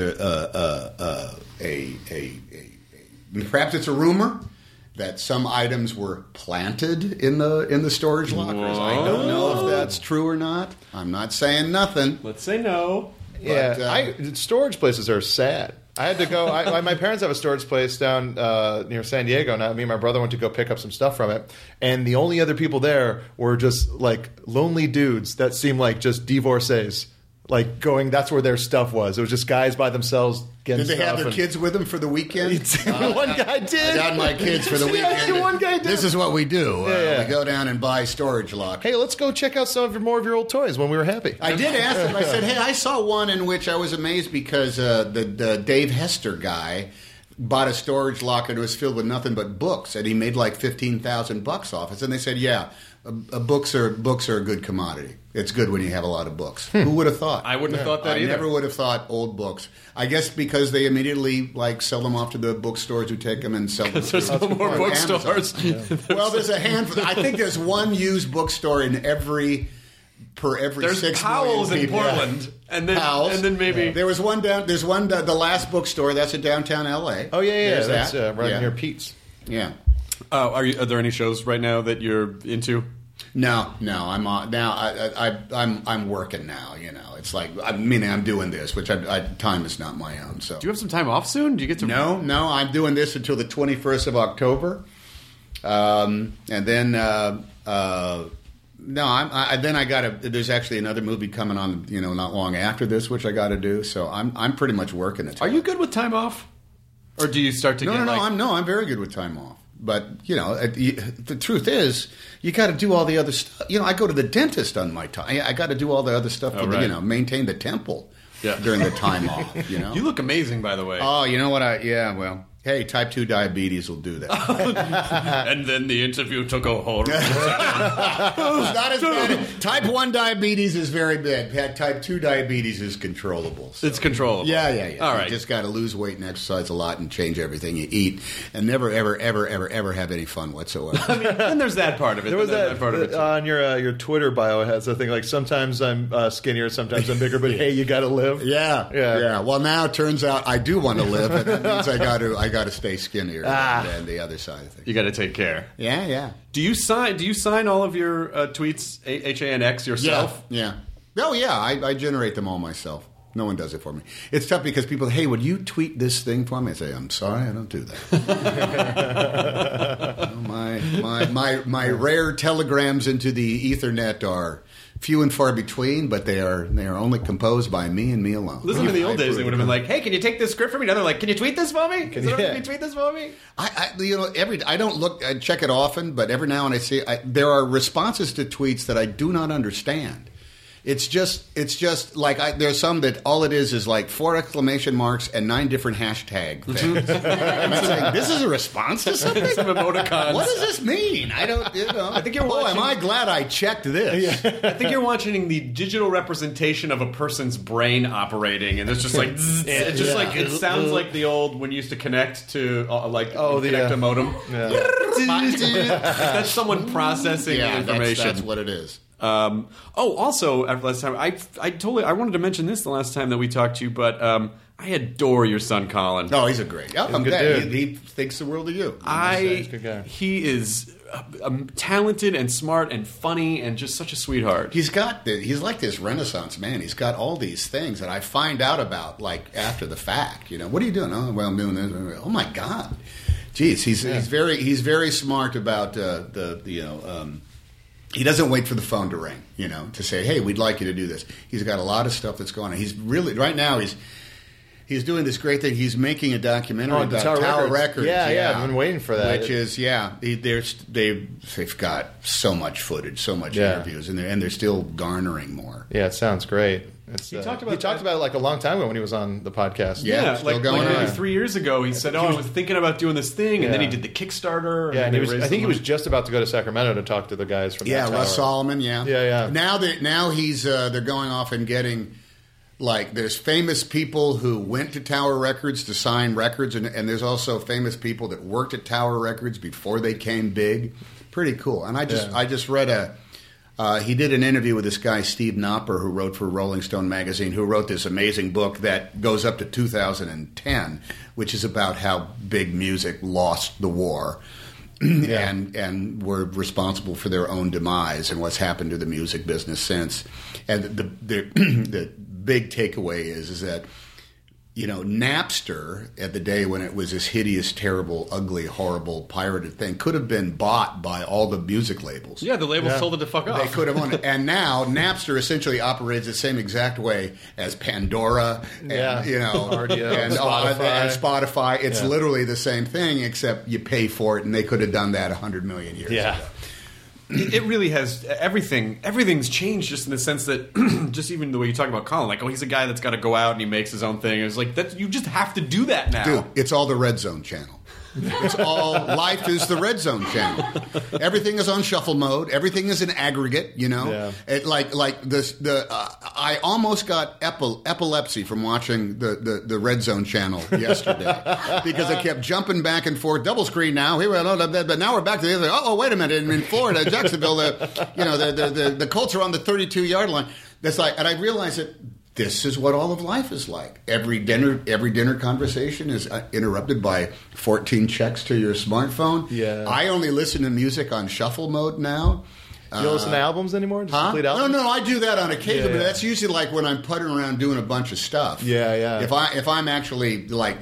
S9: perhaps it's a rumor that some items were planted in the storage lockers. I don't know if that's true or not. I'm not saying nothing.
S10: Let's say no.
S2: Storage places are sad. I had to go. My parents have a storage place down near San Diego. Now, me and my brother went to go pick up some stuff from it, and the only other people there were just lonely dudes that seemed like just divorcees. That's where their stuff was. It was just guys by themselves getting
S9: stuff. Did they have their kids with them for the weekend?
S2: One guy did.
S9: I got my kids for the weekend.
S2: Yeah, one guy did.
S9: This is what we do. We go down and buy storage lockers.
S2: Hey, let's go check out more of your old toys when we were happy.
S9: I did ask them. I said, hey, I saw one in which I was amazed because the Dave Hester guy bought a storage locker and it was filled with nothing but books, and he made $15,000 off it. And they said, yeah, books are a good commodity. It's good when you have a lot of books. Who would have thought?
S10: I wouldn't have thought that either.
S9: I never would have thought old books. I guess because they immediately sell them off to the bookstores who take them and sell them.
S10: There's no more bookstores.
S9: Well, there's a handful. I think there's one used bookstore in every
S10: there's
S9: 6
S10: Powell's
S9: million people.
S10: in Portland, and then maybe
S9: there was one down. There's one. The last bookstore that's in downtown L.A.
S2: Oh yeah. That's right near Pete's.
S9: Yeah.
S10: Are there any shows right now that you're into?
S9: No. I'm on now. I'm working now. It's I'm doing this, which time is not my own. So
S10: do you have some time off soon? Do you get to?
S9: No. I'm doing this until the 21st of October, and then then I got to. There's actually another movie coming on. Not long after this, which I got to do. So I'm pretty much working it.
S10: Are you good with time off, or do you start to?
S9: No. I'm very good with time off. But, the truth is, you got to do all the other stuff. I go to the dentist on my time. I got to do all the other stuff to, maintain the temple during the time off,
S10: You look amazing, by the way.
S9: Oh, you know what? Hey, type 2 diabetes will do that.
S10: And then the interview took a horrible
S9: Not as bad. Type 1 diabetes is very bad. Type 2 diabetes is controllable. So.
S10: It's controllable.
S9: Yeah.
S10: All right.
S9: You just got to lose weight and exercise a lot and change everything you eat and never, ever, ever, ever, ever have any fun whatsoever.
S10: I mean, then there's that part of it.
S2: There was that
S10: part of it too.
S2: on your Twitter bio. It has a thing like sometimes I'm skinnier, sometimes I'm bigger, but hey, you got to live.
S9: Yeah. Well, now it turns out I do want to live, and that means I got to stay skinnier than the other side of things.
S10: You got to take care.
S9: Yeah.
S10: Do you sign all of your tweets HANX yourself?
S9: Yeah. Oh yeah, I generate them all myself. No one does it for me. It's tough because people, hey, would you tweet this thing for me? I say, I'm sorry, I don't do that. My rare telegrams into the Ethernet are few and far between, but they are only composed by me and me alone.
S10: Listen to the old days, they would have been like, "Hey, can you take this script for me?" Now they're like, "Can you tweet this for me? Can you tweet this for me?"
S9: I don't look, I check it often, but every now and I see there are responses to tweets that I do not understand. It's just like there's some that all it is like 4 exclamation marks and 9 different hashtag things. And I'm saying, this is a response to something?
S10: Some emoticons.
S9: What does this mean? I don't, I think you're watching. Am I glad I checked this?
S10: I think you're watching the digital representation of a person's brain operating, and it's just like, it sounds like the old, when you used to connect to, connect to modem. Yeah. That's someone processing information.
S9: That's what it is.
S10: Also, after last time, I wanted to mention this the last time that we talked to you, but I adore your son, Colin.
S9: Oh, he's a great. I'm glad he thinks the world of you.
S10: He's a good guy. He is talented and smart and funny and just such a sweetheart.
S9: He's like this Renaissance man. He's got all these things that I find out about like after the fact. What are you doing? Oh, well, I'm doing this. Oh my God, geez, he's very smart about he doesn't wait for the phone to ring, to say, hey, we'd like you to do this. He's got a lot of stuff that's going on. He's really, right now, he's doing this great thing. He's making a documentary about Tower Records.
S2: Yeah, I've been waiting for that.
S9: Which is, they've got so much footage, so much interviews, and they're still garnering more.
S2: Yeah, it sounds great.
S10: He talked about
S2: it like a long time ago when he was on the podcast.
S10: Yeah, like maybe 3 years ago. He said, I was thinking about doing this thing, and then he did the Kickstarter.
S2: Yeah, and I think he was just about to go to Sacramento to talk to the guys from that
S9: Russ Solomon, Yeah. Now he's they're going off and getting, like, there's famous people who went to Tower Records to sign records, and there's also famous people that worked at Tower Records before they came big. Pretty cool. And I just read he did an interview with this guy, Steve Knopper, who wrote for Rolling Stone magazine, who wrote this amazing book that goes up to 2010, which is about how big music lost the war and were responsible for their own demise and what's happened to the music business since. And the big takeaway is that, Napster, at the day when it was this hideous, terrible, ugly, horrible, pirated thing, could have been bought by all the music labels.
S10: Yeah, the labels told it to fuck off.
S9: They could have owned it. And now Napster essentially operates the same exact way as Pandora and,
S2: RDO,
S9: and Spotify. It's literally the same thing, except you pay for it, and they could have done that 100 million years ago.
S10: It really has everything. Everything's changed just in the sense that just even the way you talk about Colin, like, he's a guy that's got to go out and he makes his own thing. It's like you just have to do that now.
S9: Dude, it's all the Red Zone channel. It's all life is the Red Zone channel. Everything is on shuffle mode. Everything is an aggregate. It, like this. I almost got epilepsy from watching the Red Zone channel yesterday because I kept jumping back and forth. Double screen now. Here we are, but now we're back to the other. Oh, wait a minute! In Florida, Jacksonville, the Colts are on the 32-yard line. That's like, and I realized that. This is what all of life is like. Every dinner conversation is interrupted by 14 checks to your smartphone.
S2: Yeah.
S9: I only listen to music on shuffle mode now.
S2: You don't listen to albums anymore? Just complete albums?
S9: No, I do that on occasion, but that's usually like when I'm putting around doing a bunch of stuff.
S2: Yeah.
S9: If I'm actually like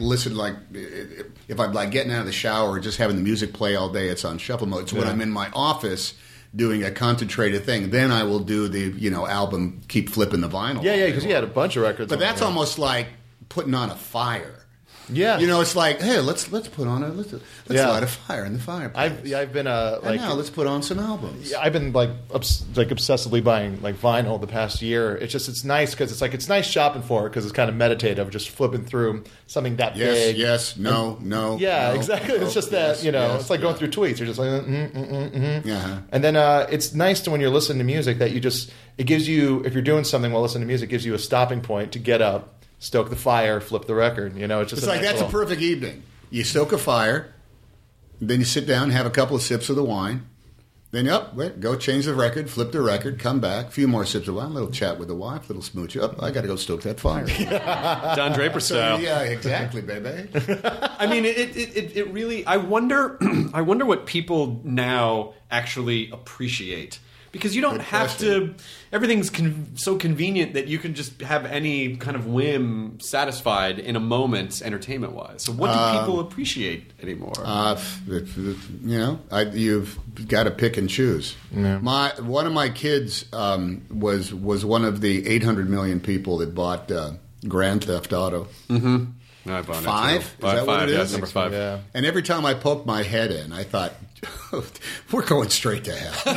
S9: if I'm like getting out of the shower or just having the music play all day, it's on shuffle mode. So when I'm in my office doing a concentrated thing, then I will do the album, keep flipping the vinyl.
S2: Yeah, because he had a bunch of records.
S9: But that's almost like putting on a fire.
S2: Yeah.
S9: It's like, hey, let's put on let's light a fire in the fireplace.
S2: I've been
S9: and now let's put on some albums.
S2: Yeah, I've been like obsessively buying like vinyl the past year. It's nice because it's nice shopping for it because it's kind of meditative, just flipping through something that big.
S9: Yes, no.
S2: Yeah,
S9: no,
S2: exactly.
S9: no,
S2: It's just that it's like going through tweets. You're just like, and then it's nice to when you're listening to music that it gives you, if you're doing something while listening to music, it gives you a stopping point to get up, stoke the fire, flip the record. It's
S9: like that's a perfect evening. You stoke a fire, then you sit down and have a couple of sips of the wine. Then go change the record, flip the record, come back, a few more sips of wine, a little chat with the wife, a little smooch. I got to go stoke that fire.
S6: Don Draper style.
S9: Yeah, exactly, baby.
S10: I mean, it really. I wonder what people now actually appreciate. Because you don't have to. Everything's so convenient that you can just have any kind of whim satisfied in a moment, entertainment-wise. So, what do people appreciate anymore?
S9: You've got to pick and choose.
S2: Yeah.
S9: One of my kids was one of the 800 million people that bought Grand Theft Auto.
S6: Mm-hmm. No, I bought
S9: 5?
S6: Is that
S9: what it is?
S6: Yeah, number 5.
S2: Yeah.
S9: And every time I poked my head in, I thought, we're going straight to hell.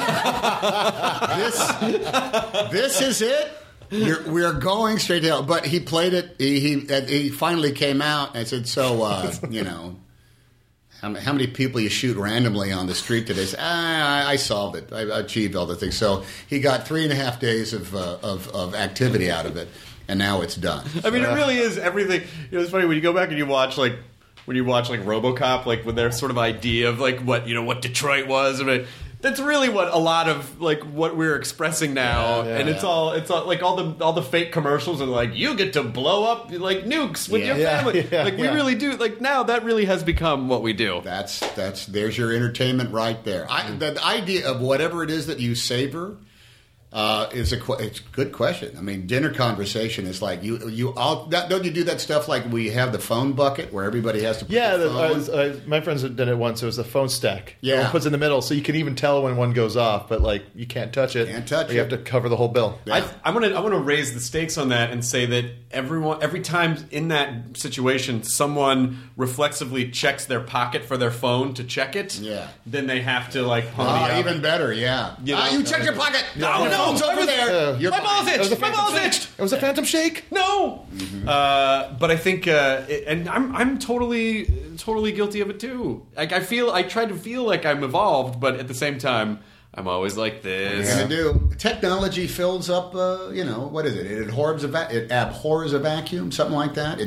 S9: This is it? We're going straight to hell. But he played it. He finally came out and said, how many people you shoot randomly on the street today? I solved it. I achieved all the things. So he got 3.5 days of activity out of it. And now it's done.
S10: I mean, it really is everything. It's funny when you go back and you watch RoboCop, like with their sort of idea of like what Detroit was. I mean, that's really what a lot of like what we're expressing now, and it's all like all the fake commercials are like you get to blow up like nukes with your family. We really do. Like now that really has become what we do.
S9: That's there's your entertainment right there. The idea of whatever it is that you savor. It's a good question. I mean, dinner conversation is like you all don't you do that stuff like we have the phone bucket where everybody has to put the phone?
S2: My friends did it once. It was the phone stack.
S9: Yeah,
S2: everyone puts in the middle, so you can even tell when one goes off, but like you can't touch it. You have to cover the whole bill.
S10: Yeah. I want to raise the stakes on that and say that every time in that situation, someone reflexively checks their pocket for their phone to check it.
S9: Yeah,
S10: then they have to like pony up.
S9: Even better. Yeah, you check your pocket.
S10: No,
S9: phone's over there.
S10: My balls itched. My balls itched.
S2: It was a phantom shake.
S10: No, but I think, and I'm totally guilty of it too. Like I try to feel like I'm evolved, but at the same time, I'm always like this.
S9: What are you gonna do? Technology fills up. What is it? It abhors a vacuum, something like that.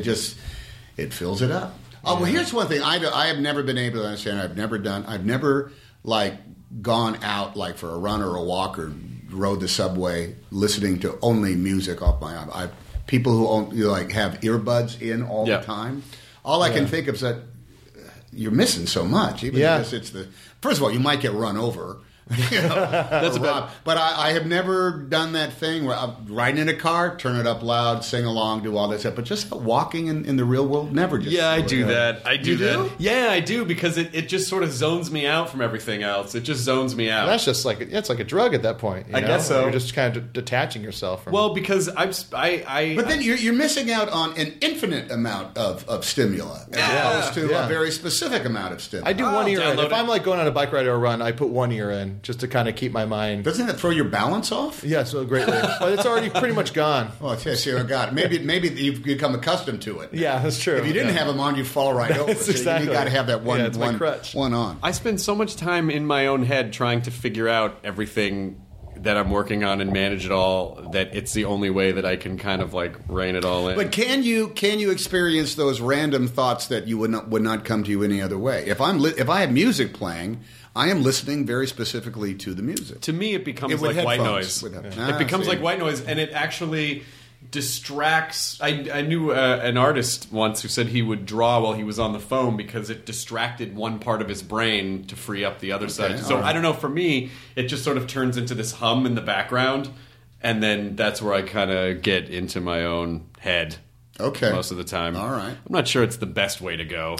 S9: It fills it up. Oh well, here's one thing I have never been able to understand. I've never like gone out like for a run or a walk or rode the subway listening to only music off my iPod. People who have earbuds in all the time. All I can think of is that you're missing so much. Even because it's first of all, you might get run over. That's but I have never done that thing where I'm riding in a car, turn it up loud, sing along, do all that stuff. But just walking in the real world, never.
S10: I do that. I do that. Yeah, I do because it just sort of zones me out from everything else. It just zones me out.
S2: And that's just like it's like a drug at that point.
S10: I guess so.
S2: You're just kind of detaching yourself from.
S10: Well, because I.
S9: But then you're missing out on an infinite amount of stimuli as opposed to a very specific amount of stimuli.
S2: I do one ear in. If I'm like going on a bike ride or a run, I put one ear in just to kind of keep my mind.
S9: Doesn't that throw your balance off?
S2: Yeah, so greatly. But it's already pretty much gone.
S9: Oh, yes, I got it. Maybe you've become accustomed to it.
S2: Yeah, that's true.
S9: If you didn't have them on, you'd fall right over.
S2: Exactly.
S9: You got to have that one on.
S10: I spend so much time in my own head trying to figure out everything that I'm working on and manage it all, that it's the only way that I can kind of like rein it all in.
S9: But can you experience those random thoughts that you would not come to you any other way? If I have music playing, I am listening very specifically to the music.
S10: To me, it becomes like white noise. It becomes like white noise, and it actually distracts. I knew an artist once who said he would draw while he was on the phone because it distracted one part of his brain to free up the other side. So I don't know. For me, it just sort of turns into this hum in the background, and then that's where I kind of get into my own head.
S9: Okay.
S10: Most of the time.
S9: All right.
S10: I'm not sure it's the best way to go.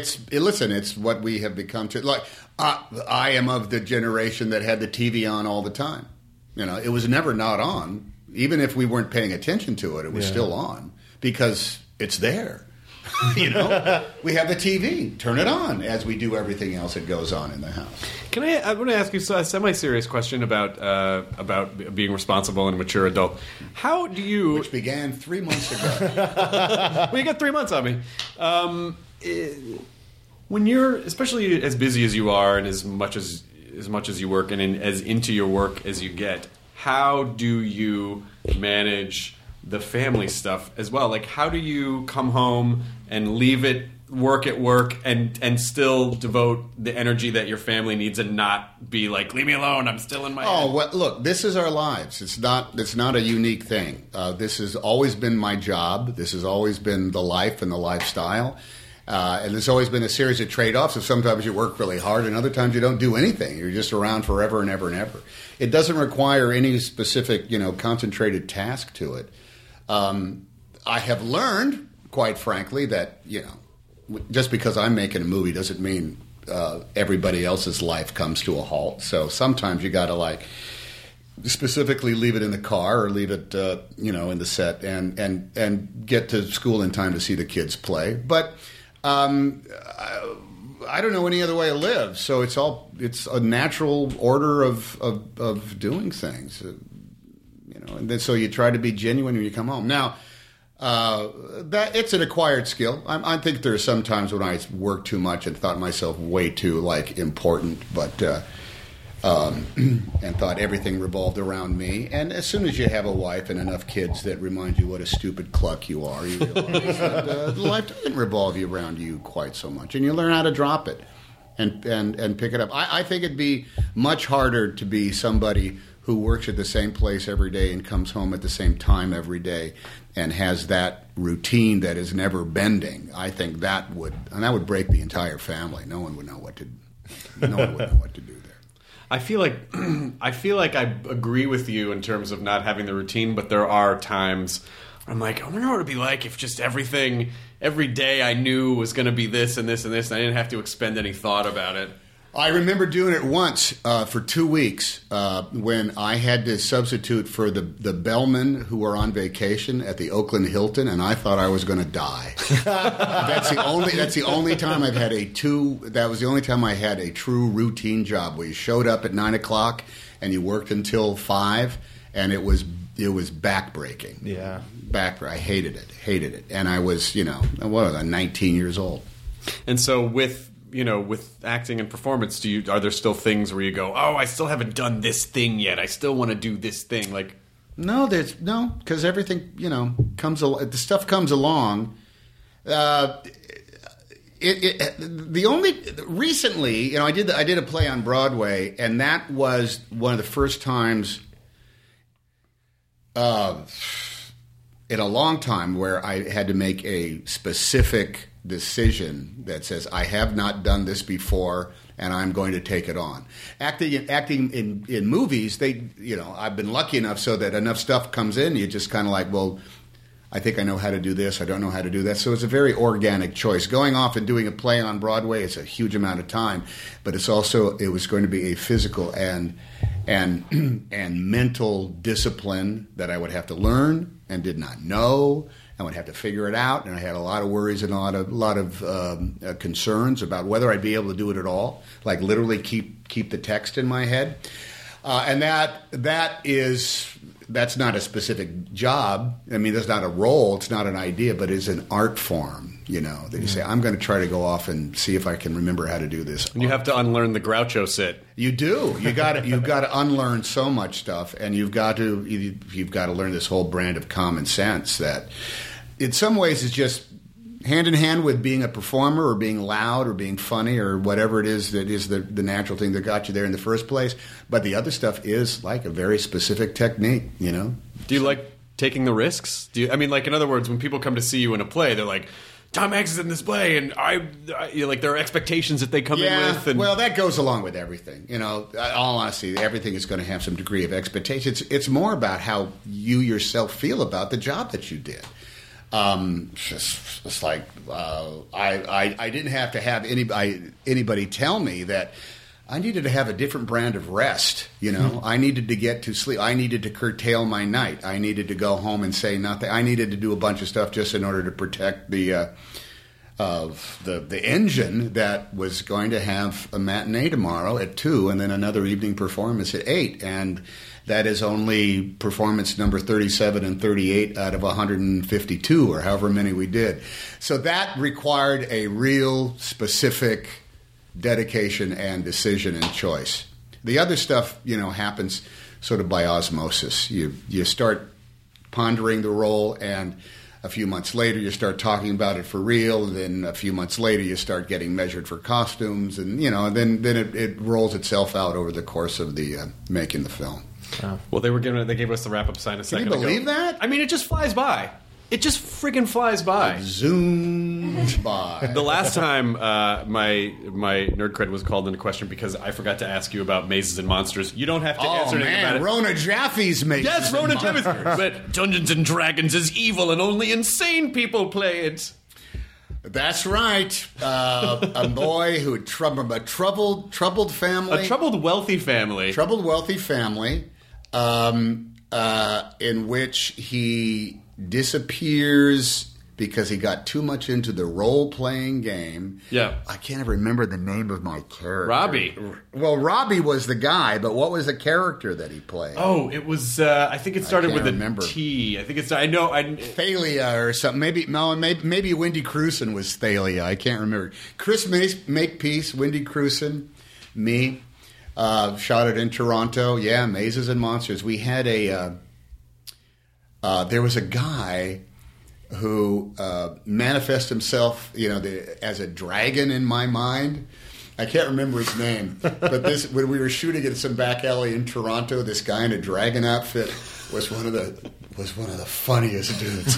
S9: It's what we have become to. Like, I am of the generation that had the TV on all the time. It was never not on. Even if we weren't paying attention to it, it was still on because it's there. We have the TV. Turn it on as we do everything else that goes on in the house.
S10: I want to ask you a semi-serious question about being responsible and a mature adult. How do you...
S9: Which began 3 months ago.
S10: Well, you got 3 months on me. When you're, especially as busy as you are and as much as you work and as into your work as you get, how do you manage the family stuff as well? Like, how do you come home and leave it work at work and still devote the energy that your family needs and not be like, leave me alone, I'm still in my head?
S9: Well, look, this is our lives. It's not a unique thing. This has always been my job. This has always been the life and the lifestyle. And there's always been a series of trade-offs. So sometimes you work really hard and other times you don't do anything. You're just around forever and ever and ever. It doesn't require any specific, concentrated task to it. I have learned, quite frankly, that, just because I'm making a movie doesn't mean everybody else's life comes to a halt. So sometimes you got to specifically leave it in the car or leave it, in the set and get to school in time to see the kids play. But I don't know any other way to live. So it's a natural order of doing things. And then so you try to be genuine when you come home. Now, that it's an acquired skill. I think there are some times when I worked too much and thought myself way too important, but and thought everything revolved around me. And as soon as you have a wife and enough kids that remind you what a stupid cluck you are, you realize that life doesn't revolve around you quite so much, and you learn how to drop it and pick it up. I think it'd be much harder to be somebody who works at the same place every day and comes home at the same time every day and has that routine that is never bending. I think that would break the entire family. No one would know what to do there.
S10: I feel like I agree with you in terms of not having the routine, but there are times I'm like, I wonder what it would be like if just every day I knew was going to be this and this and this, and I didn't have to expend any thought about it.
S9: I remember doing it once for 2 weeks when I had to substitute for the bellmen who were on vacation at the Oakland Hilton, and I thought I was going to die. That's the only time I've had that was the only time I had a true routine job where you showed up at 9 o'clock and you worked until 5, and it was backbreaking. Yeah, I hated it, and I was 19 years old,
S10: and so with acting and performance, are there still things where you go, oh, I still haven't done this thing yet. I still want to do this thing. Like,
S9: no, because everything, the stuff comes along. Recently, I did a play on Broadway, and that was one of the first times in a long time where I had to make a specific decision that says, I have not done this before and I'm going to take it on. Acting in movies, I've been lucky enough so that enough stuff comes in, you just kind of like, well, I think I know how to do this, I don't know how to do that. So it's a very organic choice. Going off and doing a play on Broadway is a huge amount of time, but it was going to be a physical and mental discipline that I would have to learn and did not know. I would have to figure it out, and I had a lot of worries and a lot of concerns about whether I'd be able to do it at all, like literally keep the text in my head. And that's not a specific job. I mean, that's not a role. It's not an idea, but it's an art form, that you say, I'm going to try to go off and see if I can remember how to do this.
S10: And you have to unlearn the Groucho sit.
S9: You do. You've got to unlearn so much stuff, and you've got to learn this whole brand of common sense that in some ways is just hand in hand with being a performer or being loud or being funny or whatever it is that is the natural thing that got you there in the first place. But the other stuff is like a very specific technique, Do
S10: you like taking the risks? In other words, when people come to see you in a play, they're like, Tom Hanks is in this play, and there are expectations that they come in with. And
S9: well, that goes along with everything. All honesty, everything is going to have some degree of expectations. It's more about how you yourself feel about the job that you did. It's like I didn't have to have anybody tell me that I needed to have a different brand of rest. I needed to get to sleep. I needed to curtail my night. I needed to go home and say nothing. I needed to do a bunch of stuff just in order to protect the the engine that was going to have a matinee tomorrow at 2 and then another evening performance at 8. And that is only performance number 37 and 38 out of 152 or however many we did. So that required a real specific dedication and decision and choice. The other stuff, happens sort of by osmosis. You start pondering the role, and a few months later you start talking about it for real, and then a few months later you start getting measured for costumes, and then it rolls itself out over the course of the making the film.
S10: Oh. Well, they gave us the wrap-up sign a second ago.
S9: Can you believe that?
S10: I mean, it just flies by. It just friggin' flies by.
S9: It zooms by.
S10: The last time my nerd cred was called into question because I forgot to ask you about Mazes and Monsters. You don't have to answer anything about it.
S9: Rona Jaffe's Mazes.
S10: Yes, Rona Jaffe's. But Dungeons and Dragons is evil and only insane people play it.
S9: That's right. A boy who from a troubled family.
S10: A troubled wealthy family.
S9: Troubled wealthy family, in which he disappears because he got too much into the role-playing game.
S10: Yeah.
S9: I can't even remember the name of my character.
S10: Robbie.
S9: Well, Robbie was the guy, but what was the character that he played?
S10: Oh, it was, I think it started with
S9: remember.
S10: a T. I think it's,
S9: Thalia or something. Maybe Wendy Crewson was Thalia. I can't remember. Chris Makepeace, Wendy Crewson, me. Shot it in Toronto. Yeah, Mazes and Monsters. We had there was a guy who manifested himself, as a dragon in my mind. I can't remember his name, but when we were shooting in some back alley in Toronto, this guy in a dragon outfit was one of the funniest dudes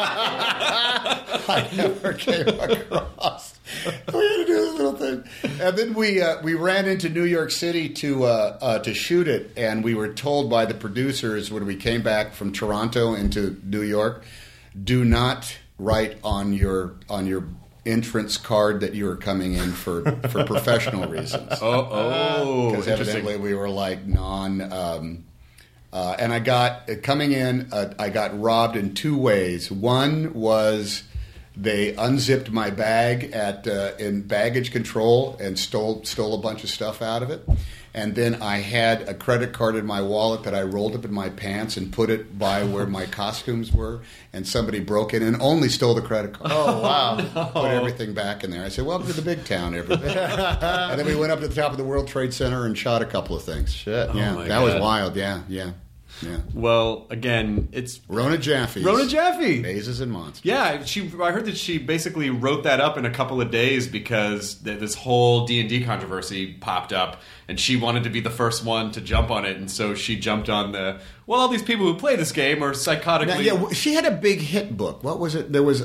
S9: I ever came across. We had to do this little thing, and then we ran into New York City to shoot it, and we were told by the producers when we came back from Toronto into New York, do not write on your entrance card that you were coming in for professional reasons. Because evidently we were like and I got coming in. I got robbed in two ways. One was they unzipped my bag in baggage control and stole a bunch of stuff out of it. And then I had a credit card in my wallet that I rolled up in my pants and put it by where my costumes were. And somebody broke in and only stole the credit card.
S2: Oh, wow.
S9: Put everything back in there. I said, welcome to the big town, everybody. And then we went up to the top of the World Trade Center and shot a couple of things.
S2: Shit.
S9: Yeah,
S10: oh
S9: that was wild. Yeah.
S10: Well, again, it's
S9: Rona Jaffe. Mazes and Monsters.
S10: Yeah, I heard that she basically wrote that up in a couple of days because this whole D&D controversy popped up, and she wanted to be the first one to jump on it, and so she jumped on all these people who play this game are psychotically...
S9: Yeah, she had a big hit book. What was it? There was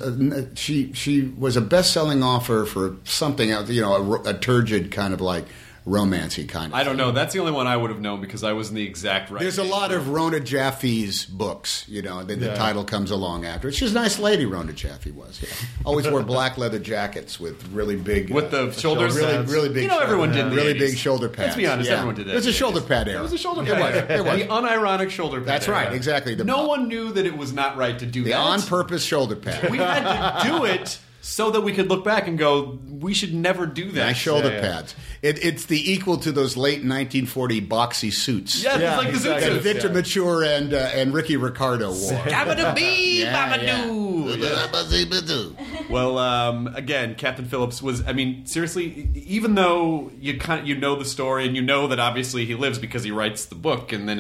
S9: she was a best-selling author for something else, a turgid kind of like... romancy kind of
S10: I don't
S9: thing.
S10: know. That's the only one I would have known because I was in the exact right.
S9: There's a lot of Rona Jaffe's books, the title comes along after it. She's a nice lady, Rona Jaffe was. Yeah. Always wore black leather jackets with really big...
S10: with the shoulders.
S9: Really big...
S10: everyone did in the
S9: really
S10: 80s.
S9: big shoulder pads.
S10: Let's be honest, everyone did that.
S9: It was a shoulder pad era.
S10: It was a shoulder pad era.
S9: It was.
S10: The unironic shoulder pad
S9: That's
S10: era.
S9: right, exactly.
S10: No one knew that it was not right to do
S9: the
S10: that.
S9: on-purpose shoulder pad.
S10: We had to do it so that we could look back and go, we should never do that.
S9: Nice shoulder pads. It's the equal to those late 1940 boxy suits.
S10: Yeah, it's like
S2: exactly.
S10: the
S9: That
S10: zoot
S9: Victor
S10: suits.
S9: Mature and Ricky Ricardo wore.
S10: Gabba-da-bee,
S9: Yeah.
S10: babba-doo. Well, again, Captain Phillips was, seriously, even though you know the story and you know that obviously he lives because he writes the book, and then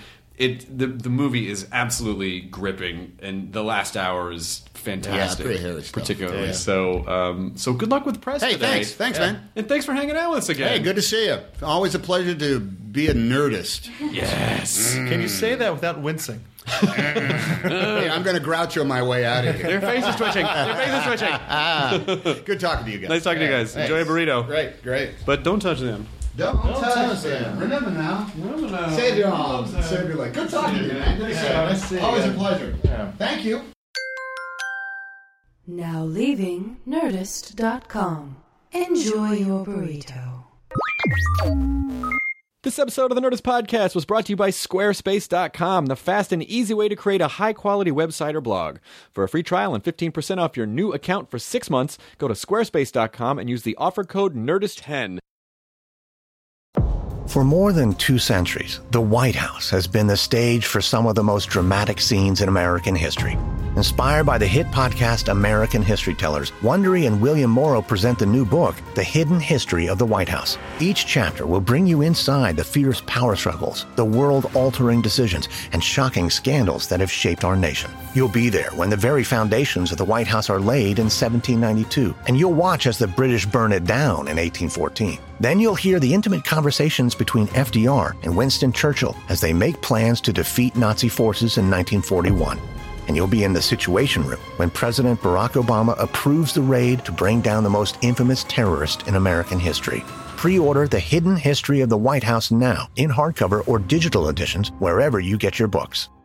S10: the movie is absolutely gripping, and the last hour is fantastic.
S9: Yeah, pretty hairy stuff.
S10: Particularly.
S2: Yeah.
S10: So good luck with the press
S9: Hey,
S10: today.
S9: thanks, man.
S10: And thanks for hanging out with us again.
S9: Hey, good to see you. Always a pleasure to be a nerdist.
S10: Yes.
S2: Can you say that without wincing?
S9: Hey, I'm going to Groucho my way out of here.
S10: Their face is twitching.
S9: Good talking to you guys.
S10: Nice talking to you guys. Enjoy a burrito.
S2: Great.
S10: But don't touch them.
S9: Don't touch them. Remember now. Save your arms. Save your leg. Good talking to you, man.
S2: Nice to see you.
S9: Always a pleasure.
S2: Yeah.
S9: Thank you.
S8: Now leaving Nerdist.com. Enjoy your burrito.
S11: This episode of the Nerdist Podcast was brought to you by Squarespace.com, the fast and easy way to create a high-quality website or blog. For a free trial and 15% off your new account for 6 months, go to Squarespace.com and use the offer code NERDIST10.
S12: For more than 2 centuries, the White House has been the stage for some of the most dramatic scenes in American history. Inspired by the hit podcast American History Tellers, Wondery and William Morrow present the new book, The Hidden History of the White House. Each chapter will bring you inside the fierce power struggles, the world-altering decisions, and shocking scandals that have shaped our nation. You'll be there when the very foundations of the White House are laid in 1792, and you'll watch as the British burn it down in 1814. Then you'll hear the intimate conversations between FDR and Winston Churchill as they make plans to defeat Nazi forces in 1941. And you'll be in the Situation Room when President Barack Obama approves the raid to bring down the most infamous terrorist in American history. Pre-order The Hidden History of the White House now in hardcover or digital editions wherever you get your books.